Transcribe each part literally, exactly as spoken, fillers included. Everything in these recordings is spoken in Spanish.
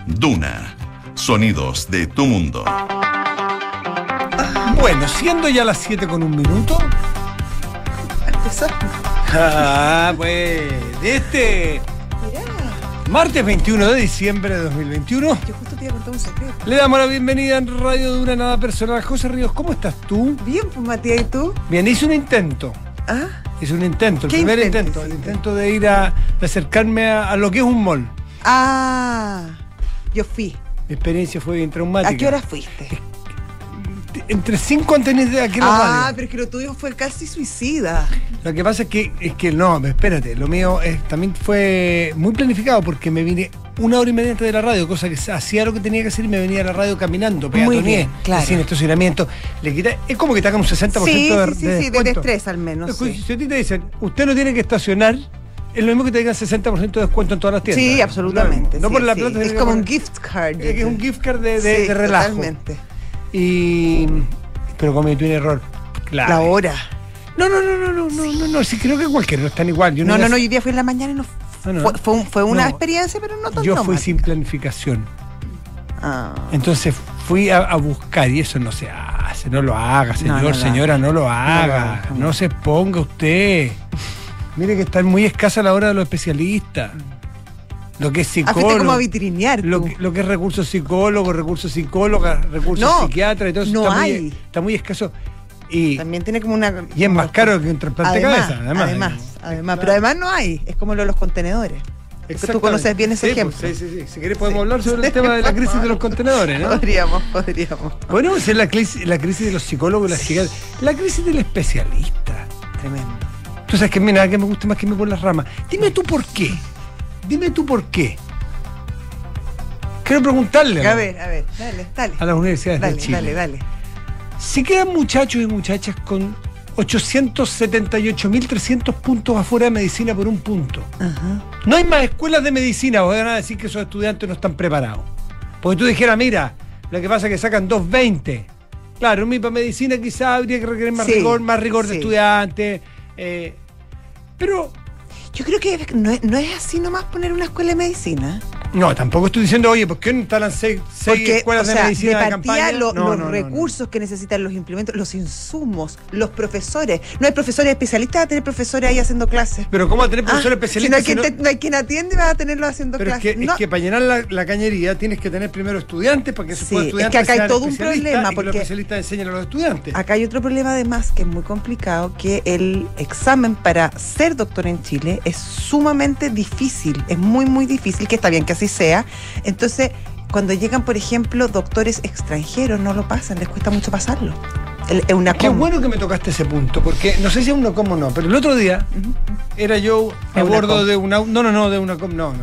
Duna. Sonidos de tu mundo. Bueno, siendo ya las siete con un minuto. Ah, pues, este Mirá, martes veintiuno de diciembre de dos mil veintiuno, yo justo te iba a contar un secreto. le damos la bienvenida en Radio Duna Nada Personal. José Ríos, ¿cómo estás tú? Bien, pues Matías, ¿y tú? Bien, hice un intento. ¿Ah? Hice un intento, el ¿Qué primer intento intento. El hiciste? intento de ir a de acercarme a, a lo que es un mall. Ah, yo fui. Mi experiencia fue bien traumática. ¿A qué hora fuiste? Entre cinco antes de aquí en la Ah, radio. pero es que lo tuyo fue casi suicida. Lo que pasa es que, es que no, espérate, lo mío es, también fue muy planificado porque me vine una hora y media antes de la radio, cosa que hacía lo que tenía que hacer y me venía a la radio caminando, Muy peatoneé, bien, claro. sin estacionamiento. Le quité, es como que te hagan un sesenta por ciento Sí, de, sí, sí, de sí, de descuento. estrés al menos. Escucha, Sí, Si a ti te dicen, usted no tiene que estacionar, es lo mismo que te digan sesenta por ciento de descuento en todas las tiendas. sí, absolutamente. No sí, por la sí. plata. Es sino como por- un gift card. Es que es un gift card de, de, Sí, de relajo. Totalmente. Y, pero cometí un error. Claro. La hora. No, no, no, no, no, no, no, no, sí creo que cualquiera no están igual. Yo No, voy no, a- no, hoy día fui en la mañana y no. No, no. Fue, fue, un- fue una No. experiencia, pero no tan Yo fui traumática. sin planificación. Ah. Entonces fui a, a buscar y eso no se hace, no lo haga, señor, No, no lo señora, haga. no lo haga, lo haga, no, no. se exponga usted. Mire que está muy escasa la hora de los especialistas. Lo que es Ah, fuiste psicólogo, como a vitrinear. lo tú. que, lo que es recursos psicólogos, recursos psicólogas, recursos No, psiquiatras y todo eso no está, muy, hay. está muy escaso. Y, También tiene como una. y es más como- caro que un trasplante de Además, cabeza. Además, además, digamos. además. Claro. Pero además no hay. Es como lo de los contenedores. Porque tú Exactamente. conoces bien ese Sí, ejemplo. pues, sí, sí, sí. Si querés podemos hablar sobre el tema de la crisis de los contenedores, ¿no? Podríamos, podríamos. Podríamos decir la crisis, la crisis de los psicólogos y las psiquiatras. La crisis del especialista. Tremendo. Tú sabes que a mí nada que me gusta más que irme por las ramas. Dime tú por qué. Dime tú por qué. Quiero preguntarle a, A ver, a ver, dale, dale. a las universidades Dale, de Chile. dale, dale. Si quedan muchachos y muchachas con ochocientos setenta y ocho mil trescientos puntos afuera de medicina por un punto. Ajá. No hay más escuelas de medicina, vos van a decir que esos estudiantes no están preparados. Porque tú dijeras, mira, lo que pasa es que sacan doscientos veinte. Claro, mi para medicina quizás habría que requerir más Sí, rigor, más rigor de sí. estudiantes. eh, pero, Yo creo que no es, no es así nomás poner una escuela de medicina. no, tampoco estoy diciendo, oye, ¿por qué no instalan seis, seis Porque, escuelas o sea, de medicina de, de partida, campaña? lo- No, los no, no, recursos que necesitan los implementos, los insumos, los profesores. No hay profesores especialistas, va a tener profesores ahí haciendo clases. no. Pero ¿cómo va a tener profesores Ah, especialistas? Si no hay, si quien no- te- no hay quien atiende, va a tenerlo haciendo Pero es clases. que, No. es que para llenar la, la cañería tienes que tener primero estudiantes para que esos Sí, es que estudiantes acá hay sean todo un especialistas problema, y que los porque- especialistas enseñen a los estudiantes. Acá hay otro problema además que es muy complicado, que el examen para ser doctor en Chile es sumamente difícil, es muy muy difícil, que está bien que así sea. Entonces, cuando llegan, por ejemplo, doctores extranjeros, no lo pasan, les cuesta mucho pasarlo. El, el una Qué bueno que me tocaste ese punto, porque no sé si es uno como no, pero el otro día era yo a Eunacom. bordo de una... No, no, no, de una... No, no, no.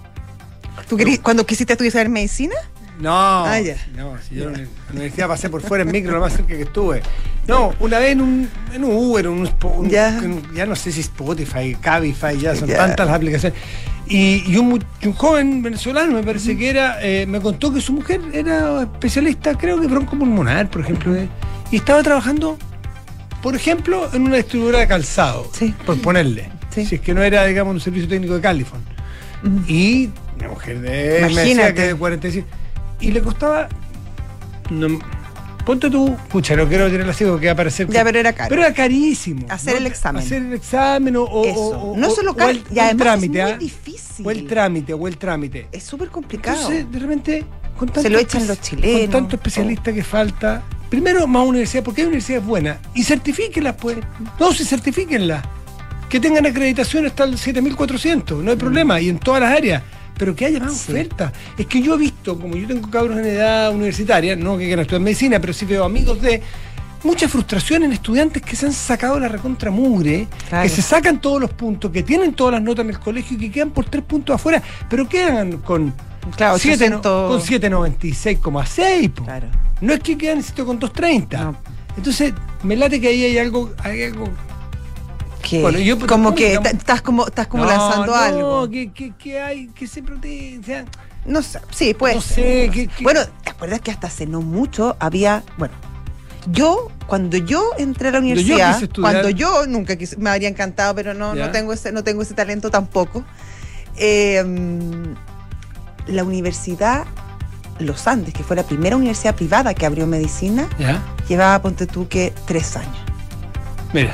¿Tú querí- cuando quisiste estudiar medicina? No, Ah, ya. no, si yo en la universidad pasé por fuera en micro, lo más cerca que estuve. No, una vez en un, en un Uber, un, Spo- un- Ya. en- ya no sé si Spotify, Cabify, ya son Ya. tantas las aplicaciones. Y, y un, mu- y un joven venezolano, me parece que era, eh, me contó que su mujer era especialista, creo que broncopulmonar, por ejemplo, eh, y estaba trabajando, por ejemplo, en una distribuidora de calzado, Sí. por ponerle. Sí. Si es que no era, digamos, un servicio técnico de Califon. Y una mujer de, me decía Imagínate. que de cuarenta y cinco. Y le costaba. No, ponte tú, pucha, no quiero tener así porque va a parecer. Ya, pero era caro. Pero era carísimo. Hacer el examen. Hacer el examen o. o- Eso. o- No o- solo o caro, el, y o el además trámite, es muy ¿ah? difícil. O el trámite, o el trámite. Es súper complicado. Entonces, de repente, con tanto, Se lo echan los chilenos. Con tanto especialista que falta. Primero, más universidad, porque hay universidades buenas. Y certifíquenlas, pues. No, sí, certifíquenlas. Que tengan acreditación hasta el siete mil cuatrocientos, no hay problema, y en todas las áreas. Pero que haya más Sí. oferta. Es que yo he visto, como yo tengo cabros en edad universitaria, no que quieran estudiar medicina, pero sí veo amigos de mucha frustración en estudiantes que se han sacado la recontra mugre, Claro. que se sacan todos los puntos, que tienen todas las notas en el colegio y que quedan por tres puntos afuera, pero quedan con Claro, siete, ochocientos. con siete noventa y seis coma seis. po. Claro. No es que quedan insisto, con doscientos treinta. No. Entonces, me late que ahí hay algo, hay algo ¿Qué? Bueno, yo- como que digamos- ta- estás como, estás como No, lanzando no, algo. que, que, que hay, que se protege. O sea, No sé, sí, pues. no sé, que, que- Bueno, ¿te acuerdas que hasta hace no mucho había, bueno, yo, cuando yo entré a la Cuando yo universidad, quise estudiar- cuando yo nunca quise, me habría encantado, pero no, Ya. no tengo ese, no tengo ese talento tampoco. eh, la universidad Los Andes, que fue la primera universidad privada que abrió medicina, ¿Ya? llevaba, ponte tú, que tres años. Mira.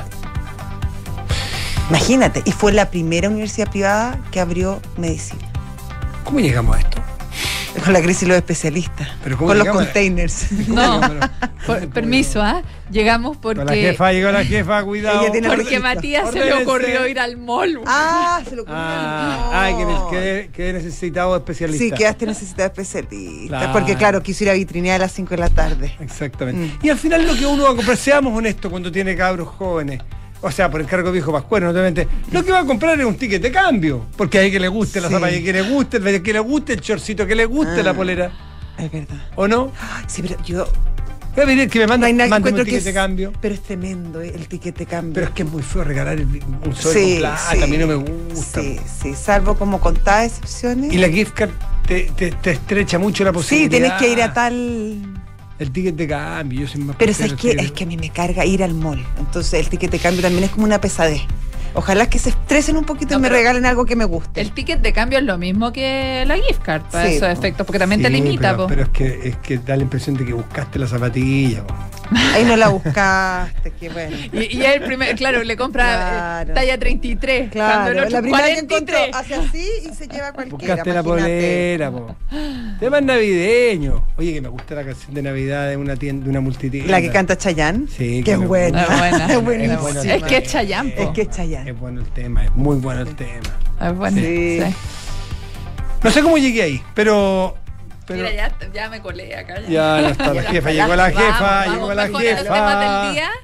Imagínate, y fue la primera universidad privada que abrió medicina. ¿Cómo llegamos a esto? Con la crisis de los especialistas, Pero ¿cómo con los llegamos a- containers. No, Pero- por- permiso, ¿ah? Llegamos Con la porque, jefa, llegó la jefa, cuidado. Ella tiene- porque Ordenense. Matías se le Ordenense. ocurrió ir al mall. Ah, se lo ocurrió. Ah, ay, que, ne- que, que he necesitado especialista. Sí, quedaste necesitada especialista. Claro. Porque, claro, quiso ir a vitrinear a las cinco de la tarde. Exactamente. Mm. Y al final lo que uno va a comprar, seamos honestos cuando tiene cabros jóvenes, o sea, por encargo viejo pascuero, obviamente, lo que va a comprar es un ticket de cambio, porque hay que le guste la Sí. zapatilla que le guste, el que le guste, el chorcito que le guste, Ah. la polera, Es verdad. ¿o no? Sí, pero yo. Voy a pedir que me No mande, hay nada que mande un encuentro que ticket es, de cambio. pero es tremendo eh, el ticket de cambio. Pero es que es muy feo regalar el- un sobre Sí, con plata, sí. a mí no me gusta. Sí, sí, salvo como contadas excepciones. Y la gift card te, te- te estrecha mucho la Sí, posibilidad. tienes que ir a tal. El ticket de cambio, yo soy más Pero prefiero es que el ticket es que a mí me carga ir al mall. Entonces el ticket de cambio también es como una pesadez. Ojalá que se estresen un poquito No, y me pero- regalen algo que me guste. El ticket de cambio es lo mismo que la gift card para Sí, esos po. efectos, porque también te Sí, limita, pero, po. pero es que es que da la impresión de que buscaste la zapatilla. po. Ahí no la buscaste, qué bueno. Y, y el primer, claro, le compra eh, Claro. talla treinta y tres, cuando el Claro, otro la primera que encontró cuarenta y tres. hace así y se lleva cualquiera. Buscaste la imagínate. polera, po. Temas navideños. Oye, que me gusta la canción de Navidad de una tienda, de una multitienda. La que canta Chayanne. Sí, que que es me buena. Es buena. Es buenísima. buena. Es que es Chayanne, po. Es que es Chayanne. Es bueno el tema, es muy bueno el tema. Es bueno. Sí. Sí. No sé cómo llegué ahí, pero. pero Mira, ya, ya me colé acá. Ya, ya no está la Ya, jefa, ya. llegó la jefa, Vamos, llegó vamos, la mejor a los jefa. temas del día.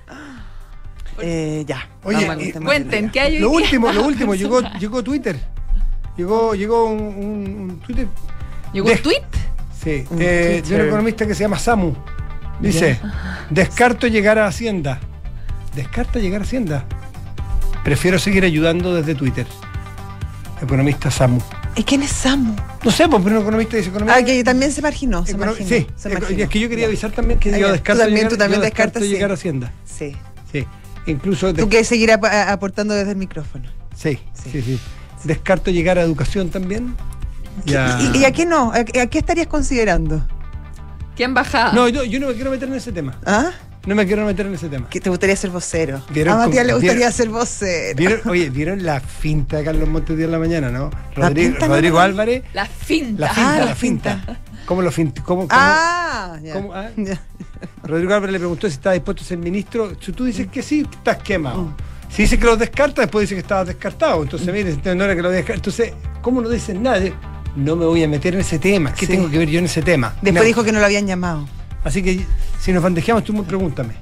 Eh, ya. Oye, vamos al y- tema Cuenten, del día. ¿qué hay hoy Lo día? último, lo último, llegó, llegó Twitter. Llegó, llegó un, un- un Twitter. ¿Llegó De- un tweet? Sí, Un de, de Twitter. un economista que se llama Samu. Dice, descarto llegar a Hacienda. Descarta llegar a Hacienda. Prefiero seguir ayudando desde Twitter. Economista Samu. ¿Y quién es Samu? No sé, pues, pero un economista dice economista. Ah, que también se marginó. Se econo- marginó, sí, se eco- marginó. es que yo quería Ya. avisar también que Ah, yo ya. descarto, Tú también- llegar, tú también yo descarto descartas, sí. llegar a Hacienda. Sí. Sí. Incluso Tú des- quieres seguir ap- a- aportando desde el micrófono. sí, Sí. sí, sí. Descarto llegar a educación también. Ya. ¿Y, y a qué no? ¿A, a qué estarías considerando? ¿Qué embajada? No, yo, yo no me quiero meter en ese tema. ¿Ah? No me quiero meter en ese tema. Que te gustaría ser vocero. ¿Vieron A Matías cómo- le gustaría vieron- ser vocero. ¿Vieron, oye, ¿vieron la finta de Carlos Montes días en la mañana, no? Rodrigo, pinta no Rodrigo la vi. Álvarez, La finta. la finta, Ah, la, la finta. finta. ¿Cómo lo finta? ¿Cómo, cómo- Ah, ya. ¿Cómo? Ah. Ya. Rodrigo Álvarez le preguntó si estaba dispuesto a ser ministro. Si tú dices que sí, estás quemado. Mm. Si dices que los descartas, después dices que estabas descartado. Entonces, mire, entonces no era que lo descartas. Entonces, ¿cómo no dicen nada? No me voy a meter en ese tema. ¿Qué Sí. tengo que ver yo en ese tema? Después No. dijo que no lo habían llamado. Así que, si nos bandejeamos, tú me pregúntame.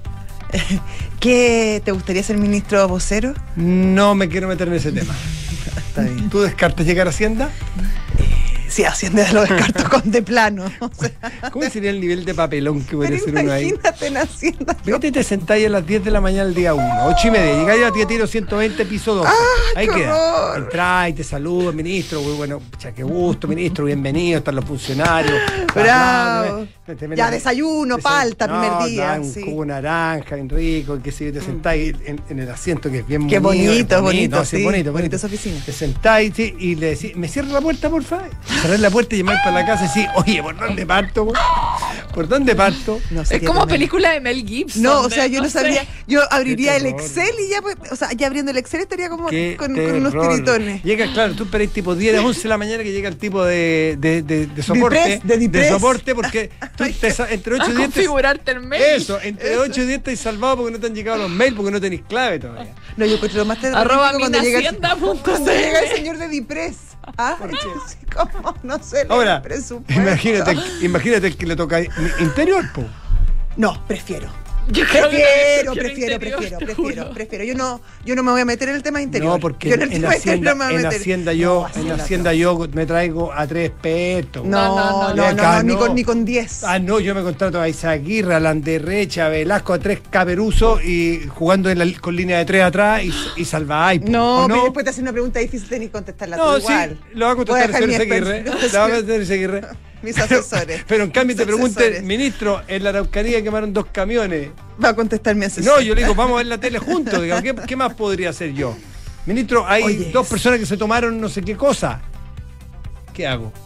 ¿Qué te gustaría ser ministro vocero? No me quiero meter en ese tema. Está bien. ¿Tú descartas llegar a Hacienda? Sí, Hacienda lo descarto con de plano. O sea, ¿Cómo sería el nivel de papelón que podría pero ser uno ahí? imagínate en Hacienda. Vete y te sentáis a las diez de la mañana el día uno, ocho y media, llegáis a Tía Tiro ciento veinte, piso doce. Ahí qué queda. horror! Entráis, te saludo, ministro, muy bueno, pucha, qué gusto, ministro, bienvenido, están los funcionarios. Bravo. Te- te- Ya, desayuno, te- palta, no, primer día, no, un sí. jugo naranja, bien rico, que si te sentáis en, en el asiento que es bien Qué bonito. bonito, es bonito, no, sí, sí, bonito, bonito bonito. esa oficina. Te sentáis sí, y le decís, ¿me cierra la puerta, por favor? Cerrar la puerta y llamar para la casa y decís, oye, ¿por dónde parto? po? ¿Por dónde parto? No, Es sería como tremendo. película de Mel Gibson. No, o de- sea, yo no, sé. sabría. Yo abriría Qué el terror. Excel y ya, pues, o sea, ya abriendo el Excel estaría como Qué con, con unos terror. tiritones. Llega, claro, tú esperas tipo diez, once de la mañana que llega el tipo de, de, de, de soporte. Dipress, de Dipress. soporte, porque tú te sa- entre ocho A y diez. te- configurarte el mail. Eso, entre ocho y diez estás salvado porque no te han llegado los mails, porque no tenéis clave todavía. No, yo encuentro lo más terrorífico Arroba cuando llega, el, minahacienda punto cuando c l. llega el señor de Dipress. Ah, sí, ¿cómo? No sé. Ahora, presupuesto. imagínate, imagínate el que le toca interior, po. No, prefiero. Yo creo que Prefiero, también prefiero, interior, prefiero, te prefiero, juro. prefiero. Yo no, yo no me voy a meter en el tema interior. No, porque yo en el en tema Hacienda, interior no me voy a en meter. Hacienda yo, No, en Hacienda Hacienda yo me traigo a tres expertos. No, no, no, no, Y no, acá ni no. con ni con diez. Ah, no, yo me contrato a Izaguirre, a Landerrecha, a Velasco, a tres Caperuso y jugando en la, con línea de tres atrás y, y Salvaay. po. No, ¿O pero después te hacen una pregunta difícil tenés que contestarla No, tú sí, igual. lo va a Voy contestar el dejar señor mi Izaguirre. experiencia. Lo va a contestar Izaguirre. Mis asesores. Pero en cambio Mis te pregunte, asesores. ministro, en la Araucanía quemaron dos camiones. Va a contestar mi asesor. No, yo le digo, vamos a ver la tele juntos. Digamos, ¿qué, qué más podría hacer yo? Ministro, hay Oye, dos es- personas que se tomaron no sé qué cosa. ¿Qué hago?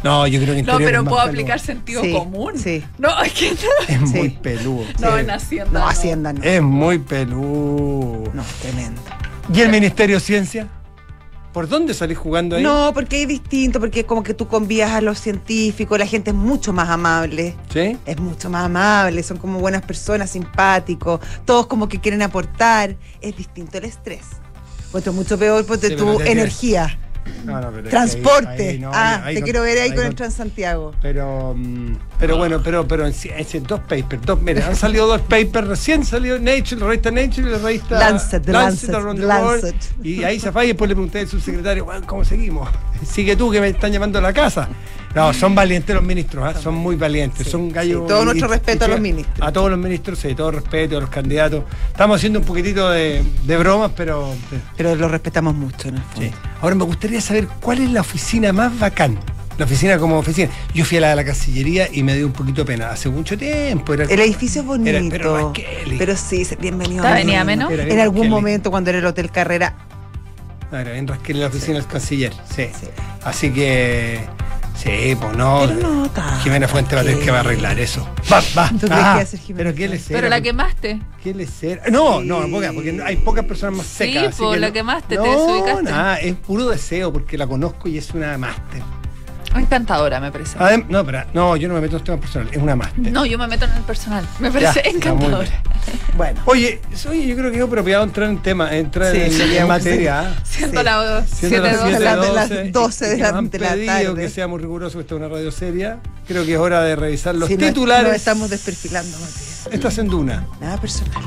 No, yo creo que No, Interior pero es más puedo peludo. aplicar sentido Sí, común. sí. No, es que no. Es Sí. muy peludo. No, Sí. en Hacienda. No, no. Hacienda no. Es muy peludo. No, tremendo. ¿Y el Ministerio de Ciencia? ¿Por dónde salís jugando ahí? No, porque es distinto, porque es como que tú convías a los científicos, la gente es mucho más amable. ¿Sí? Es mucho más amable, son como buenas personas, simpáticos, todos como que quieren aportar. Es distinto el estrés. Puesto mucho peor, porque Sí, pero tu te tienes- energía, No, no, pero es que transporte. ahí- ahí no, ah, ahí te no- quiero ver ahí, con no- el Transantiago. Pero, mm, pero bueno, pero, pero en, sí- en dos papers, dos, mira, han salido dos papers, recién salió Nature, la revista Nature y la revista Lancet, The Lancet, Around the Lancet. World. Y ahí se falla y después le pregunté al subsecretario, bueno, ¿cómo seguimos? Sigue tú que me están llamando a la casa. No, son valientes los ministros, ¿ah? Son muy valientes, Sí, son gallos. sí, todo y- nuestro y- respeto y- a los ministros. A todos los ministros, sí, todo respeto a los candidatos. Estamos haciendo un poquitito de, de bromas, pero... Pero lo respetamos mucho, en el fondo. Sí. Ahora me gustaría saber cuál es la oficina más bacán. La oficina como oficina. Yo fui a la de la Cancillería y me dio un poquito de pena. Hace mucho tiempo. Era, El edificio es bonito. Era- pero Raquel. pero sí, se- bienvenido. ¿Está a venía menos. menos? Era bien En algún Raquel. momento, cuando era el Hotel Carrera. No, era bien Rasquel en la oficina del canciller. Sí. Sí. Así que. Sí, pues no. Pero no tanto. Jimena Fuente va a tener que va a arreglar eso. Va, va. ¿Tú crees ah, que va a ser Jimena Pero qué le Fuente? será. Pero la quemaste. ¿Qué le será? No, Sí. no, poca, porque hay pocas personas más Sí, secas. así po, que la no- quemaste, te no, desubicaste. nada, es puro deseo porque la conozco y es una máster. Encantadora, me parece. Adem- no, pero no, yo no me meto en temas personales, es una máster. No, yo me meto en el personal. Me parece Ya, está muy encantadora. Bueno. Oye, oye, yo creo que es apropiado entrar en tema, entrar Sí, en, sí, en sí. materia. ¿ah? Siendo Sí. las Siendo siete las doce. siete las- doce, las doce y de que la- nos han de la pedido tarde. que seamos rigurosos, esta es una radio seria. Creo que es hora de revisar los Si no- titulares. No estamos desperfilando, Matías. Estás en Duna. Nada personal.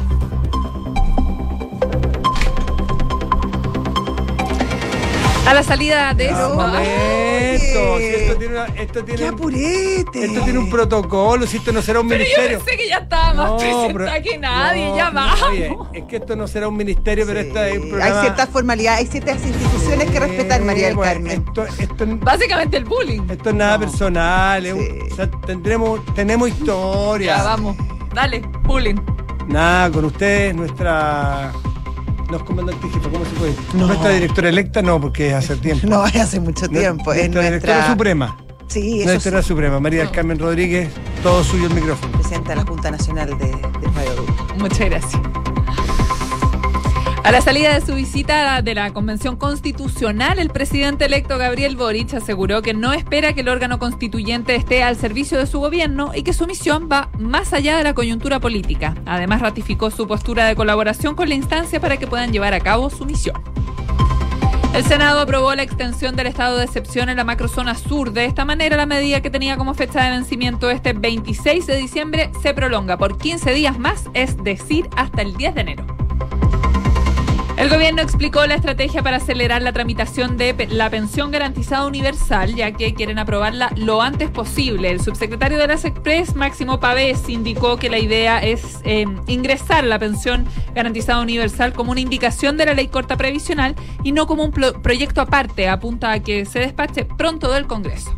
A la salida de Ah, eso. momento. Oye. Si esto tiene, una- esto ¡Qué tiene, apurete! esto tiene un protocolo, si esto no será un Pero yo ministerio. pensé que ya estaba más presentada pero- que nadie, no, ya vamos. Oye, es que esto no será un ministerio, pero Sí. esta es un programa. Hay ciertas formalidades, hay ciertas instituciones que respetar, María del bueno, Carmen. Esto, esto, Básicamente el bullying. esto es nada No. personal, es un- Sí. o sea, tendremos, tenemos historia. Ya vamos. Dale, bullying. Nada, con ustedes, nuestra. No es comandante jefe, ¿cómo se puede? No. Nuestra directora electa, no, porque es hace tiempo. No, es hace mucho tiempo. Es nuestra directora nuestra suprema. Sí, eso Nuestra sí. suprema, María del No. Carmen Rodríguez, todo suyo el micrófono. Presidenta de la Junta Nacional de, de Radio Duna. Muchas gracias. A la salida de su visita de la Convención Constitucional, el presidente electo Gabriel Boric aseguró que no espera que el órgano constituyente esté al servicio de su gobierno y que su misión va más allá de la coyuntura política. Además, ratificó su postura de colaboración con la instancia para que puedan llevar a cabo su misión. El Senado aprobó la extensión del estado de excepción en la macrozona sur. De esta manera, la medida que tenía como fecha de vencimiento este veintiséis de diciembre se prolonga por quince días más, es decir, hasta el diez de enero. El gobierno explicó la estrategia para acelerar la tramitación de pe- la pensión garantizada universal, ya que quieren aprobarla lo antes posible. El subsecretario de las Express, Máximo Pavés, indicó que la idea es eh, ingresar la pensión garantizada universal como una indicación de la ley corta previsional y no como un plo- proyecto aparte. Apunta a que se despache pronto del Congreso.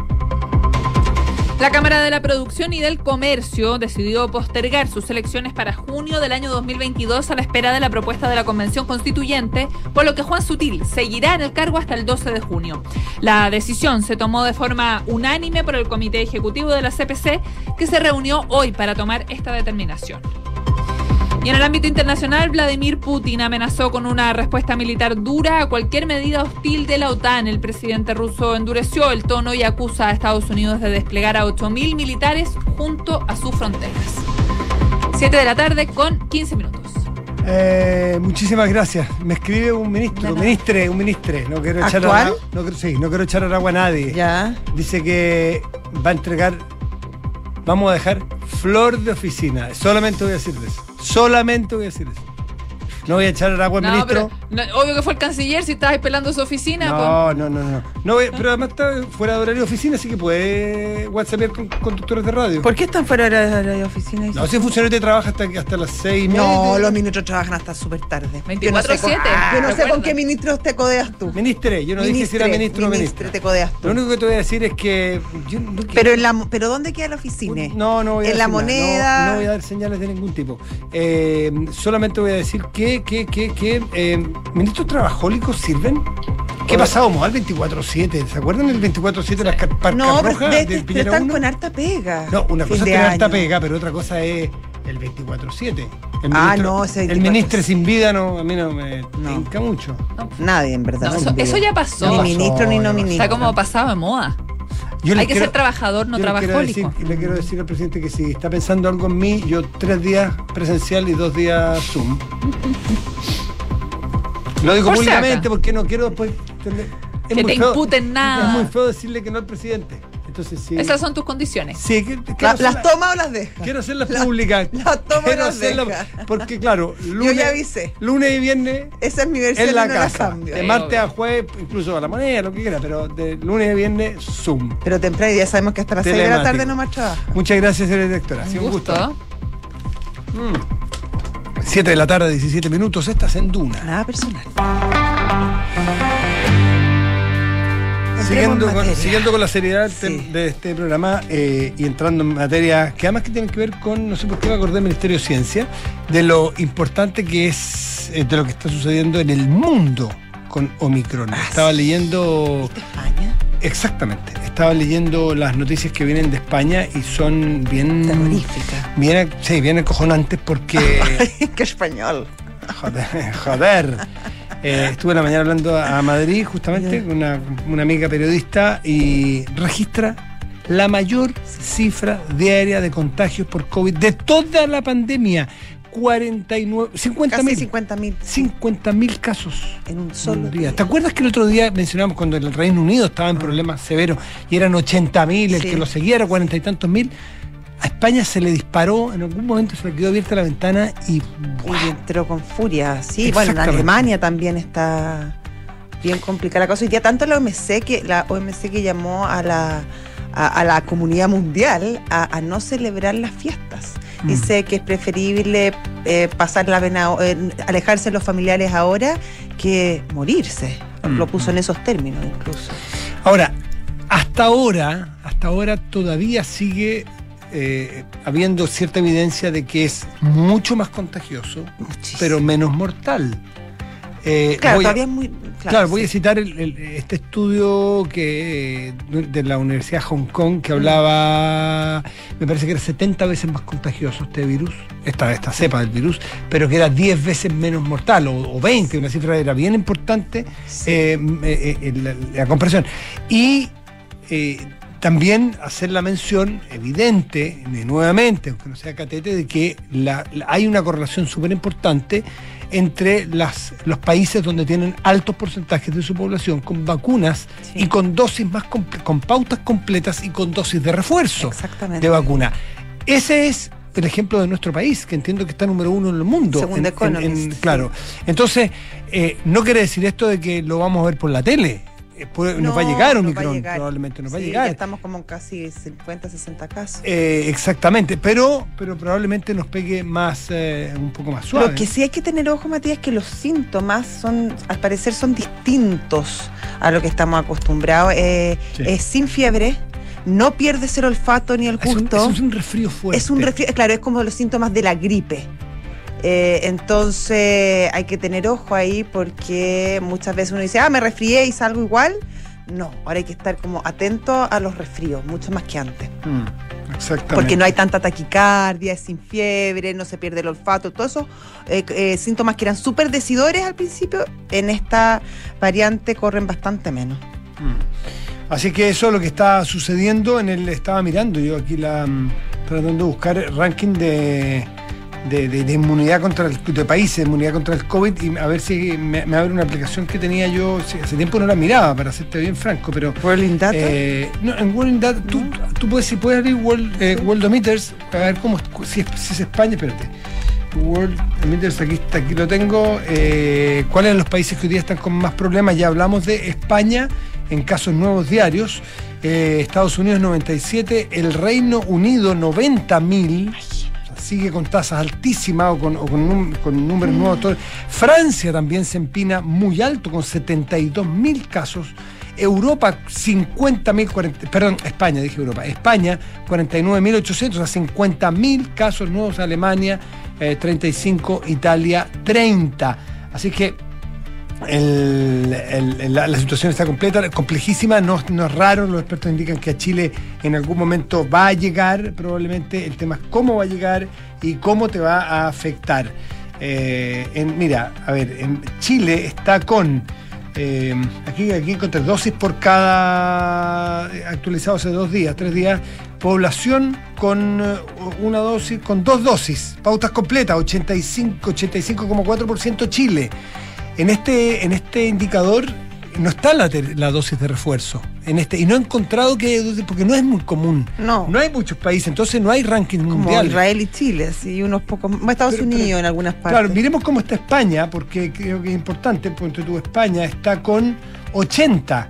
La Cámara de la Producción y del Comercio decidió postergar sus elecciones para junio del año dos mil veintidós a la espera de la propuesta de la Convención Constituyente, por lo que Juan Sutil seguirá en el cargo hasta el doce de junio. La decisión se tomó de forma unánime por el Comité Ejecutivo de la C P C, que se reunió hoy para tomar esta determinación. Y en el ámbito internacional, Vladimir Putin amenazó con una respuesta militar dura a cualquier medida hostil de la OTAN. El presidente ruso endureció el tono y acusa a Estados Unidos de desplegar a ocho mil militares junto a sus fronteras. siete de la tarde con quince minutos. Eh, muchísimas gracias. Me escribe un ministro, De un nada. ministre, un ministre. No quiero echar ¿Actual? agua- no, quiero- sí, no quiero echar agua a nadie. Ya. Dice que va a entregar, vamos a dejar flor de oficina. Solamente voy a decir eso. Solamente voy a decir eso. No voy a echar agua al No, ministro. pero no, obvio que fue el canciller si estabas pelando su oficina. No, no, no, no. no voy- pero además está fuera de horario de oficina, así que puede WhatsAppear con conductores de radio. ¿Por qué están fuera de la oficina? No, si el funcionario te trabaja hasta, hasta las seis y media. No, los ministros trabajan hasta súper tarde. veinticuatro siete, Yo no sé, con, yo no sé recuerda. con qué ministros te codeas tú. Ministre, yo no dije si era ministro o ministre, ministra. te codeas tú. Lo único que te voy a decir es que. Yo no Pero, en la, pero ¿dónde queda la oficina? No, no voy a En la decir nada. moneda. No, no voy a dar señales de ningún tipo. Eh, solamente voy a decir que, que, que, que eh, ¿ministros trabajólicos sirven? ¿Qué pasaba al veinticuatro siete? ¿Se acuerdan del veinticuatro siete las parcas No, rojas pero, del pero Piñera están uno? con harta pega. No, una Fin cosa es de tener harta año. pega, pero otra cosa es el veinticuatro siete. El Ah, ministro, no, ese el veinticuatro ministro sin vida no, a mí no me No. tinca mucho. Nadie, en verdad. No, eso, eso ya pasó. Ni pasó, ministro ni ya no pasó. ministro. Está como pasado de moda. Yo les Hay que quiero- ser trabajador, no yo les quiero decir- trabajólico. Le quiero decir al presidente que si está pensando algo en mí, yo tres días presencial y dos días Zoom. Lo digo Por si públicamente acaso. porque no quiero después tener- es Que muy te feo- imputen nada. Es muy feo decirle que no al presidente. Entonces sí. Esas son tus condiciones. Sí, que, que La- quiero ¿Las hacerla- toma o las deja? Quiero hacerlas La- públicas. las toma o Quiero las hacerla- deja. Porque claro, lunes, ya avisé. lunes y viernes Esa es mi versión en la y no casa. la cambio. De Sí, martes obvio. a jueves, incluso a la moneda, lo que quiera, pero de lunes y viernes, Zoom. Pero temprano, y ya sabemos que hasta las seis de la Telemático. tarde no más trabaja. Muchas gracias, señora directora. Ha sido Un gusto. siete de la tarde, diecisiete minutos. Estás en Duna. Nada personal. Siguiendo Entremos en con, materia. siguiendo con la seriedad del Sí. tem- de este programa eh, y entrando en materia que además que tienen que ver con, no sé por qué me acordé del Ministerio de Ciencia, de lo importante que es, eh, de lo que está sucediendo en el mundo con Omicron. Ah, Estaba sí. leyendo, ¿Viste España? exactamente, estaba leyendo las noticias que vienen de España y son bien, Terrorífica. bien, sí, bien acojonantes porque, ¡Qué español! joder, joder. Eh, estuve en la mañana hablando a Madrid justamente con una, una amiga periodista y registra la mayor cifra diaria de contagios por COVID de toda la pandemia. cuarenta y nueve, cincuenta Casi mil. cincuenta mil. cincuenta mil casos En un solo un día. día. ¿Te acuerdas que el otro día mencionamos cuando el Reino Unido estaba en problemas severos y eran ochenta mil, el Sí. que lo seguía era cuarenta y tantos mil? A España se le disparó, en algún momento se le quedó abierta la ventana y Y entró con furia. Sí, bueno, en Exactamente. Alemania también está bien complicada la cosa. Y ya tanto la O M C que la O M C que llamó a la a, a la comunidad mundial a, a no celebrar las fiestas. Mm. Dice que es preferible eh, pasar la vena, eh, alejarse de los familiares ahora que morirse. Mm. Lo puso en esos términos incluso. Ahora, hasta ahora, hasta ahora todavía sigue eh, habiendo cierta evidencia de que es mucho más contagioso, Muchísimo. pero menos mortal. Eh, Claro, voy a- todavía es muy. Claro, Claro, voy sí. a citar el- el- este estudio que de la Universidad de Hong Kong que hablaba, me parece que era setenta veces más contagioso este virus, esta, esta cepa del virus, pero que era diez veces menos mortal, o, o veinte, una cifra era bien importante Sí. eh, eh, eh, la, la comparación. Y eh, también hacer la mención evidente, eh, nuevamente, aunque no sea catete, de que la- la- hay una correlación súper importante entre las, los países donde tienen altos porcentajes de su población con vacunas Sí. y con dosis más comple- con pautas completas y con dosis de refuerzo Exactamente. de vacuna. Ese es el ejemplo de nuestro país, que entiendo que está número uno en el mundo. Según En- The en- Economist, en- sí. claro. Entonces, eh, no quiere decir esto de que lo vamos a ver por la tele. Eh, puede- nos va a No, llegar nos Omicron, va a llegar. probablemente nos va a Sí, llegar. Ya estamos como en casi cincuenta, sesenta casos. Eh, exactamente, pero, pero probablemente nos pegue más, eh, un poco más suave. Lo que sí hay que tener ojo, Matías, que los síntomas son, al parecer, son distintos a lo que estamos acostumbrados. Eh, Sí. Es sin fiebre, no pierdes el olfato ni el Es un, gusto. es un resfrío fuerte. Es un resfrío, claro, es como los síntomas de la gripe. Eh, entonces hay que tener ojo ahí porque muchas veces uno dice, ah, me resfrié y salgo igual. No, ahora hay que estar como atento a los resfríos, mucho más que antes. Mm, exactamente. Porque no hay tanta taquicardia, es sin fiebre, no se pierde el olfato, todos esos eh, eh, síntomas que eran súper decidores al principio, en esta variante corren bastante menos. Mm. Así que eso es lo que está sucediendo en el. Estaba mirando yo aquí la. mm, tratando de buscar el ranking de. De, de- de inmunidad contra el de países, de inmunidad contra el COVID y a ver si me, me abre una aplicación que tenía yo, sí, hace tiempo no la miraba, para serte bien franco, pero World Data. eh, no, en World Data tú, tú puedes, si puedes abrir World, eh, Worldometers, a ver cómo es- si es, si es España, espérate. Worldometers, aquí está, aquí lo tengo. Eh, ¿Cuáles son los países que hoy día están con más problemas? Ya hablamos de España en casos nuevos diarios, eh, Estados Unidos noventa y siete, el Reino Unido noventa mil. Sigue con tasas altísimas o con, o con, num- con números nuevos. Todo. Francia también se empina muy alto con setenta y dos mil casos. Europa cincuenta mil, perdón, España, dije Europa. España cuarenta y nueve mil ochocientos, o sea, cincuenta mil casos nuevos. Alemania eh, treinta y cinco, Italia treinta. Así que El, el, el, la, la situación está completa, complejísima, no, no es raro, los expertos indican que a Chile en algún momento va a llegar, probablemente el tema es cómo va a llegar y cómo te va a afectar. Eh, en, mira, a ver, en Chile está con, eh, aquí, aquí encontré dosis por cada, actualizado hace dos días, tres días, población con una dosis, con dos dosis, pautas completas, ochenta y cinco coma cuatro por ciento Chile. En este, en este indicador no está la, ter, la dosis de refuerzo. En este, y no he encontrado que, porque no es muy común. No. No hay muchos países, entonces no hay ranking mundial. Como Israel y Chile, sí, unos pocos, Estados pero, Unidos pero, en algunas partes. Claro, miremos cómo está España, porque creo que es importante, porque tú, España está con ochenta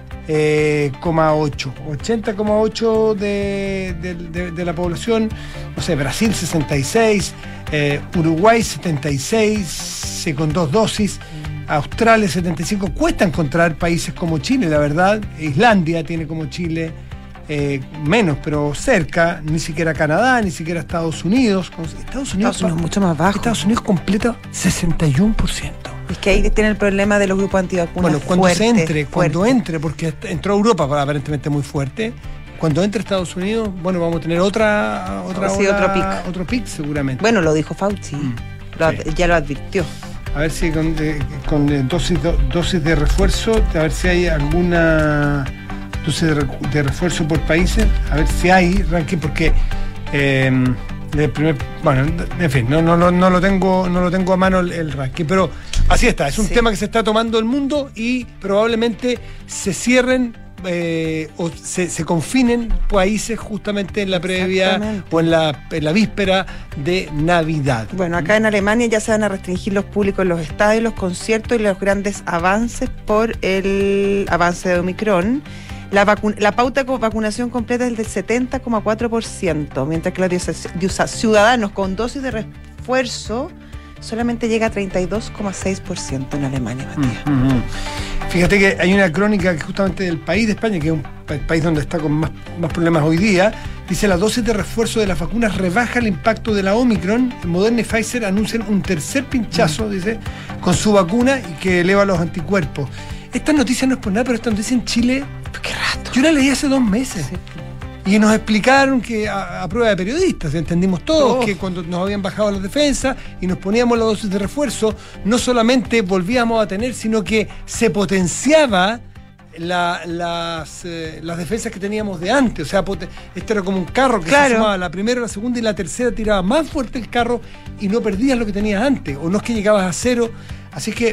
coma ocho. ochenta coma ocho de, de, de, de la población, no sé, Brasil sesenta y seis, eh, Uruguay setenta y seis, con dos dosis. Australia setenta y cinco, cuesta encontrar países como Chile, la verdad. Islandia tiene como Chile eh, menos, pero cerca, ni siquiera Canadá, ni siquiera Estados Unidos. Estados Unidos, Estados Unidos es mucho más bajo. Estados Unidos completa sesenta y uno por ciento. Es que ahí tiene el problema de los grupos antivacunas. Bueno, cuando fuerte, se entre, fuerte. cuando entre, porque entró a Europa aparentemente muy fuerte. Cuando entre Estados Unidos, bueno, vamos a tener otra, otra sí, hora, otro pic. otro pic seguramente. Bueno, lo dijo Fauci, Mm, lo, sí. ya lo advirtió. A ver si con, eh, con eh, dosis, do, dosis de refuerzo, a ver si hay alguna dosis de, de refuerzo por países, a ver si hay ranking, porque eh, el primer, bueno, en fin, no, no, no, no lo tengo, no lo tengo a mano el, el ranking, pero así está, es un Sí. tema que se está tomando el mundo y probablemente se cierren eh, o se, se confinen países justamente en la previa Exactamente. o en la, en la víspera de Navidad. Bueno, acá en Alemania ya se van a restringir los públicos en los estadios, los conciertos y los grandes avances por el avance de Omicron. La, vacu- la pauta de vacunación completa es del setenta coma cuatro por ciento, mientras que los ciudadanos con dosis de refuerzo solamente llega a treinta y dos coma seis por ciento en Alemania, Matías. Mm, mm, mm. Fíjate que hay una crónica que justamente del país de España, que es un pa- país donde está con más, más problemas hoy día, dice: la dosis de refuerzo de las vacunas rebaja el impacto de la Omicron. Moderna y Pfizer anuncian un tercer pinchazo, mm. dice, con su vacuna y que eleva los anticuerpos. Esta noticia no es por nada, pero esta noticia en Chile, ¿Qué rato? yo la leí hace dos meses. Sí. Y nos explicaron que, a, a prueba de periodistas, entendimos todos Oh. que cuando nos habían bajado las defensas y nos poníamos la dosis de refuerzo, no solamente volvíamos a tener, sino que se potenciaba la, las, eh, las defensas que teníamos de antes. O sea, poten- este era como un carro que Claro. se sumaba la primera, la segunda y la tercera, tiraba más fuerte el carro y no perdías lo que tenías antes. O no es que llegabas a cero. Así que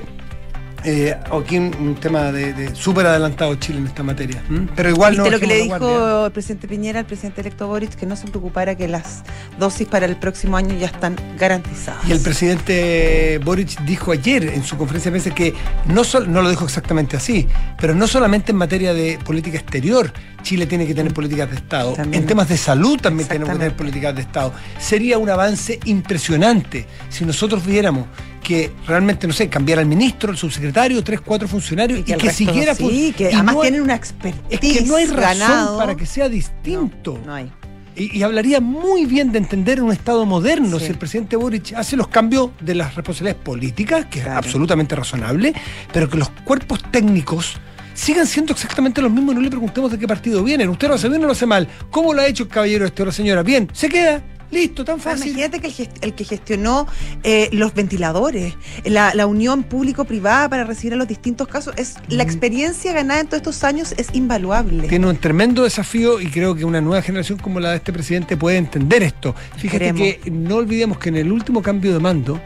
Eh, aquí un, un tema de, de súper adelantado Chile en esta materia. ¿Mm? Pero igual no ¿Viste lo que le bajemos la dijo guardia. el presidente Piñera al presidente electo Boric? Que no se preocupara, que las dosis para el próximo año ya están garantizadas. Y el presidente Boric dijo ayer en su conferencia de prensa que no, sol, no lo dijo exactamente así, pero no solamente en materia de política exterior Chile tiene que tener políticas de Estado, También. en temas de salud también tenemos que tener Exactamente. políticas de Estado. Sería un avance impresionante si nosotros viéramos que realmente, no sé, cambiara el ministro, el subsecretario, tres, cuatro funcionarios y que, el que resto siguiera... sí, por- que y además no hay- tienen una Es expertise que no hay razón ganado. para que sea distinto. No, no hay. Y, y hablaría muy bien de entender un Estado moderno Sí. si el presidente Boric hace los cambios de las responsabilidades políticas, que Claro. es absolutamente razonable, pero que los cuerpos técnicos sigan siendo exactamente los mismos y no le preguntemos de qué partido vienen. Usted lo hace bien o lo hace mal. ¿Cómo lo ha hecho el caballero este o la señora? Bien, se queda. Listo, tan fácil. Imagínate que el, gest- el que gestionó eh, los ventiladores, la, la unión público-privada para recibir a los distintos casos, es la experiencia ganada en todos estos años es invaluable. Tiene un tremendo desafío y creo que una nueva generación como la de este presidente puede entender esto. Fíjate Esperemos. que no olvidemos que en el último cambio de mando,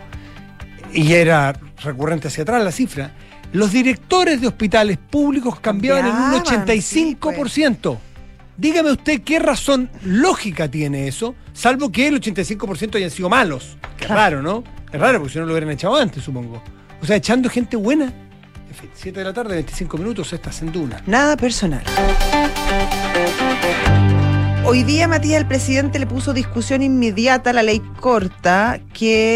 y era recurrente hacia atrás la cifra, los directores de hospitales públicos cambiaban en un Cambiaban, ochenta y cinco por ciento. Dígame usted qué razón lógica tiene eso, salvo que el ochenta y cinco por ciento hayan sido malos. Qué raro, ¿no? Es raro porque si no lo hubieran echado antes, supongo. O sea, echando gente buena. En fin, siete de la tarde, veinticinco minutos, estás en Duna. Nada personal. Hoy día, Matías, el presidente le puso discusión inmediata a la ley corta que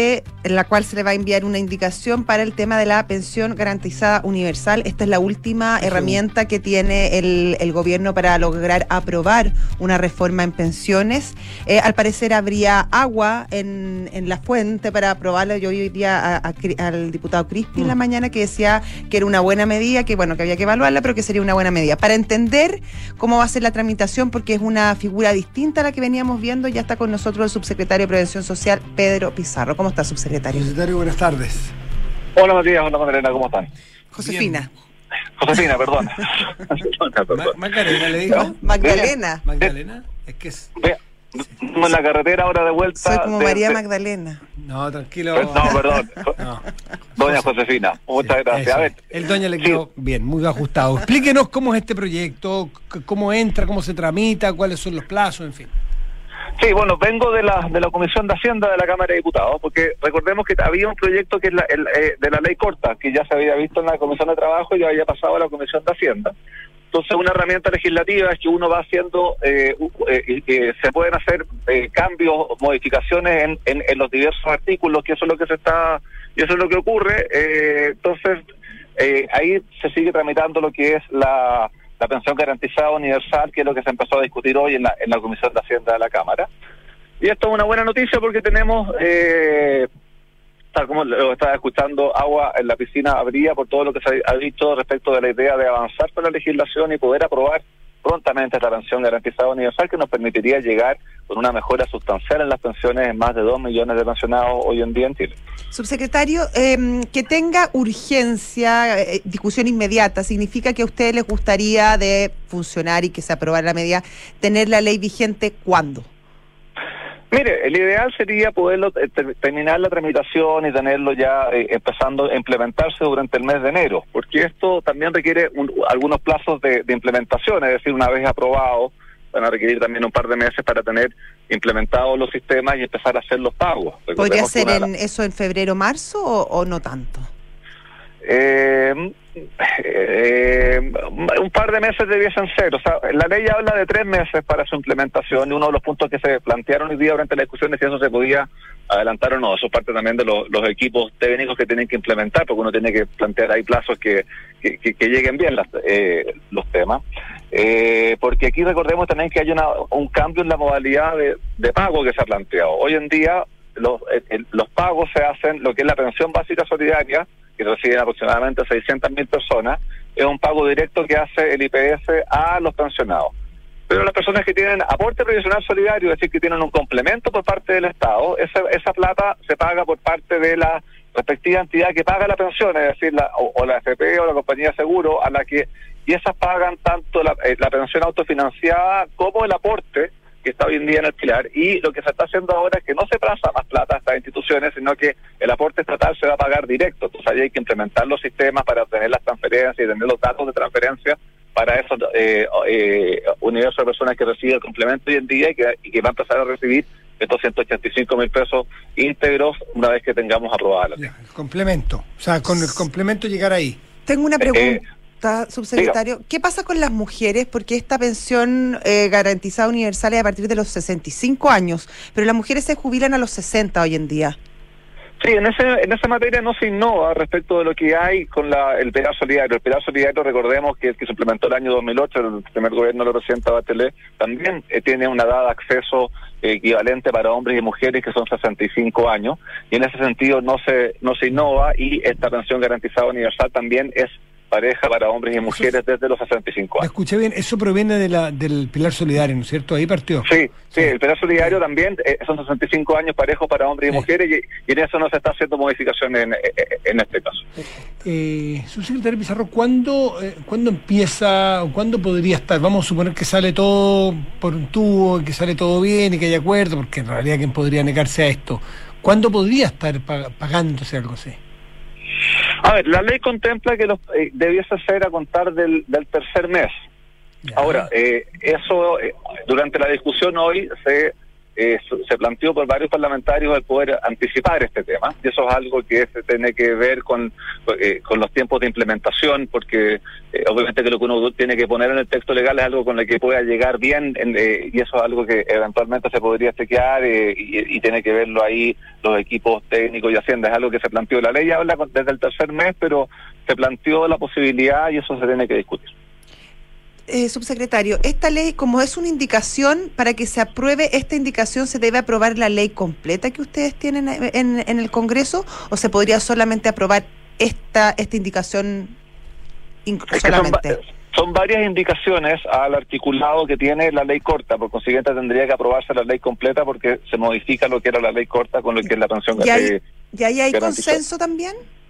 en la cual se le va a enviar una indicación para el tema de la pensión garantizada universal. Esta es la última Sí. herramienta que tiene el, el gobierno para lograr aprobar una reforma en pensiones. Eh, al parecer habría agua en, en la fuente para aprobarla. Yo hoy día a, a, al diputado Crispi mm. en la mañana que decía que era una buena medida, que bueno, que había que evaluarla, pero que sería una buena medida. Para entender cómo va a ser la tramitación, porque es una figura distinta a la que veníamos viendo, ya está con nosotros el subsecretario de Prevención Social, Pedro Pizarro. ¿Cómo está, subsecretario? Secretario, buenas tardes. Hola Matías, hola Magdalena, ¿cómo están? Josefina. Bien. Josefina, perdón. Ma Magdalena le dijo. Magdalena. Magdalena, es que es... Vea, en la carretera ahora de vuelta. Soy como de, María de... Magdalena. No, tranquilo. No, perdón. No. Doña Josefina, muchas Sí, gracias. eso. A ver, El doña le quedó sí. bien, muy ajustado. Explíquenos cómo es este proyecto, cómo entra, cómo se tramita, cuáles son los plazos, en fin. Sí, bueno, vengo de la de la Comisión de Hacienda de la Cámara de Diputados, porque recordemos que había un proyecto que es la, el, eh, de la ley corta, que ya se había visto en la Comisión de Trabajo y ya había pasado a la Comisión de Hacienda. Entonces, una herramienta legislativa es que uno va haciendo, eh, eh, eh, se pueden hacer eh, cambios, modificaciones en, en, en los diversos artículos, que eso es lo que se está, y eso es lo que ocurre. Eh, entonces, eh, ahí se sigue tramitando lo que es la, la pensión garantizada universal, que es lo que se empezó a discutir hoy en la, en la Comisión de Hacienda de la Cámara. Y esto es una buena noticia porque tenemos... Eh, tal como lo estaba escuchando, agua en la piscina habría por todo lo que se ha dicho respecto de la idea de avanzar con la legislación y poder aprobar prontamente esta pensión garantizada universal, que nos permitiría llegar con una mejora sustancial en las pensiones en más de dos millones de pensionados hoy en día en Chile. Subsecretario, eh, que tenga urgencia, eh, discusión inmediata, ¿significa que a ustedes les gustaría de funcionar y que se aprobara la medida, tener la ley vigente cuándo? Mire, el ideal sería poderlo eh, ter terminar la tramitación y tenerlo ya eh, empezando a implementarse durante el mes de enero, porque esto también requiere un, algunos plazos de, de implementación, es decir, una vez aprobado, van a requerir también un par de meses para tener implementados los sistemas y empezar a hacer los pagos. ¿Podría ser en eso en febrero, marzo o, o no tanto? Eh, eh, un par de meses debiesen ser, o sea, la ley habla de tres meses para su implementación y uno de los puntos que se plantearon hoy día durante la discusión es si eso se podía adelantar o no. Eso es parte también de los, los equipos técnicos que tienen que implementar, porque uno tiene que plantear ahí plazos que, que, que, que lleguen bien las, eh, los temas, eh, porque aquí recordemos también que hay una, un cambio en la modalidad de, de pago que se ha planteado. Hoy en día los, eh, los pagos se hacen, lo que es la pensión básica solidaria, que reciben aproximadamente seiscientas mil personas, es un pago directo que hace el I P S a los pensionados. Pero las personas que tienen aporte previsional solidario, es decir, que tienen un complemento por parte del Estado, esa, esa plata se paga por parte de la respectiva entidad que paga la pensión, es decir, la, o, o la F P o la compañía de seguro, a la que, y esas pagan tanto la, eh, la pensión autofinanciada como el aporte que está hoy en día en el pilar, y lo que se está haciendo ahora es que no se pasa más plata a estas instituciones, sino que el aporte estatal se va a pagar directo. Entonces ahí hay que implementar los sistemas para obtener las transferencias y tener los datos de transferencia para esos eh, eh, universo de personas que reciben el complemento hoy en día y que, y que va a empezar a recibir estos ciento ochenta y cinco mil pesos íntegros una vez que tengamos aprobada la ley. El complemento, o sea, con el complemento llegar ahí. Tengo una pregunta. Eh, Subsecretario, ¿qué pasa con las mujeres? Porque esta pensión eh, garantizada universal es a partir de los sesenta y cinco años, pero las mujeres se jubilan a los sesenta hoy en día. Sí, en ese en esa materia no se innova respecto de lo que hay con la, el pilar solidario. El pilar solidario, recordemos que el que se implementó el año dos mil ocho, el primer gobierno de la presidenta Bachelet, también eh, tiene una edad de acceso eh, equivalente para hombres y mujeres que son sesenta y cinco años, y en ese sentido no se no se innova, y esta pensión garantizada universal también es pareja para hombres y mujeres desde los sesenta y cinco años. Escuché bien, eso proviene de la del pilar solidario, ¿no es cierto? Ahí partió. Sí, sí, el pilar solidario también eh, son sesenta y cinco años parejos para hombres y sí. mujeres, y, y en eso no se está haciendo modificaciones en, en este caso. Eh, subsecretario Pizarro, ¿cuándo, eh, ¿cuándo empieza, o cuándo podría estar? Vamos a suponer que sale todo por un tubo, que sale todo bien y que hay acuerdo, porque en realidad ¿quién podría negarse a esto? ¿Cuándo podría estar pag pagándose algo así? A ver, la ley contempla que los, eh, debiese ser a contar del, del tercer mes. Ya. Ahora, eh, eso, eh, durante la discusión hoy se eh, se planteó por varios parlamentarios el poder anticipar este tema, y eso es algo que se tiene que ver con, eh, con los tiempos de implementación, porque eh, obviamente que lo que uno tiene que poner en el texto legal es algo con el que pueda llegar bien, en, eh, y eso es algo que eventualmente se podría chequear eh, y, y tiene que verlo ahí los equipos técnicos y Hacienda. Es algo que se planteó. La ley habla desde el tercer mes, pero se planteó la posibilidad y eso se tiene que discutir. Eh, subsecretario, esta ley, como es una indicación, para que se apruebe esta indicación, ¿se debe aprobar la ley completa que ustedes tienen en, en el Congreso o se podría solamente aprobar esta esta indicación inc- es solamente? Son, son varias indicaciones al articulado que tiene la ley corta, por consiguiente tendría que aprobarse la ley completa porque se modifica lo que era la ley corta con lo que es la pensión. ¿Y ahí, ¿y ahí hay garantizada. consenso también?